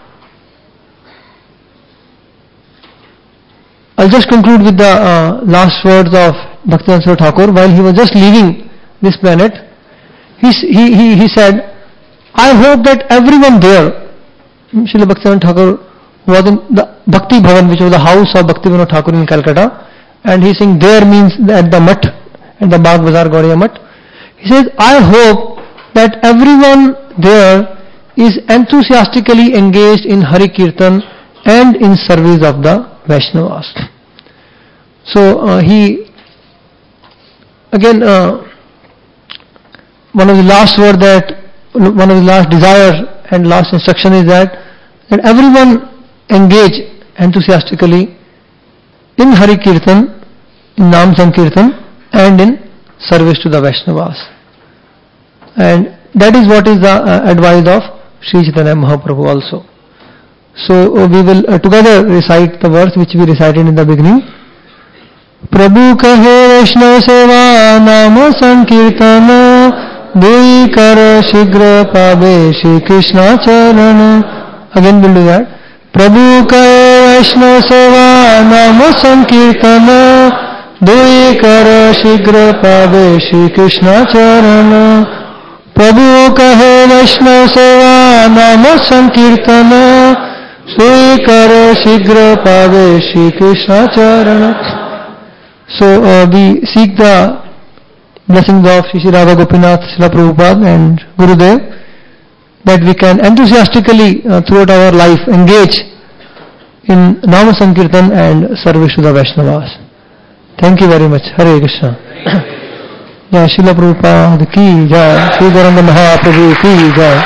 I'll just conclude with the uh, last words of Bhaktivedanta Saraswati Thakur. While he was just leaving this planet, he, he, he, he said, I hope that everyone there, Srila Bhaktivedanta Thakur was in the Bhakti Bhavan, which was the house of Bhaktivedanta Thakur in Calcutta, and he saying there means at the Math, at the Bagh Bazaar Gaudiya Math. He says, I hope that everyone there is enthusiastically engaged in Hari Kirtan and in service of the Vaishnavas. So uh, he, again, uh, one of the last word that, one of the last desire and last instruction is that, that everyone engage enthusiastically in Hari Kirtan, in Nam Sankirtan, and in service to the Vaishnavas. And that is what is the uh, advice of Sri Chaitanya Mahaprabhu also. So uh, we will uh, together recite the verse which we recited in the beginning. Prabhu kahe Vaishnav seva nama sankirtana dui kar shigra pabe Shri Krishna charana. Again we'll do that. Prabhu kahe Vaishnav seva nama sankirtana dui kar shigra pabe Shri Krishna charana. Prabhu kahe Vaishnav seva nama sankirtana dui kar shigra pabe Shri Krishna charana. So uh, we seek the blessings of Shri Radha Gopinath, Srila Prabhupada and Gurudev, that we can enthusiastically uh, throughout our life engage in Nama Sankirtan and service to the Vaishnavas. Thank you very much. Hare Krishna. Jai Srila Prabhupada ki jai, Sri Gauranga Mahaprabhu ki jai.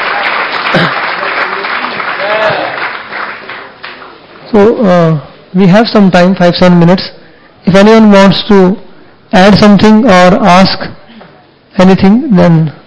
So uh, we have some time, five seven minutes. If anyone wants to add something or ask anything, then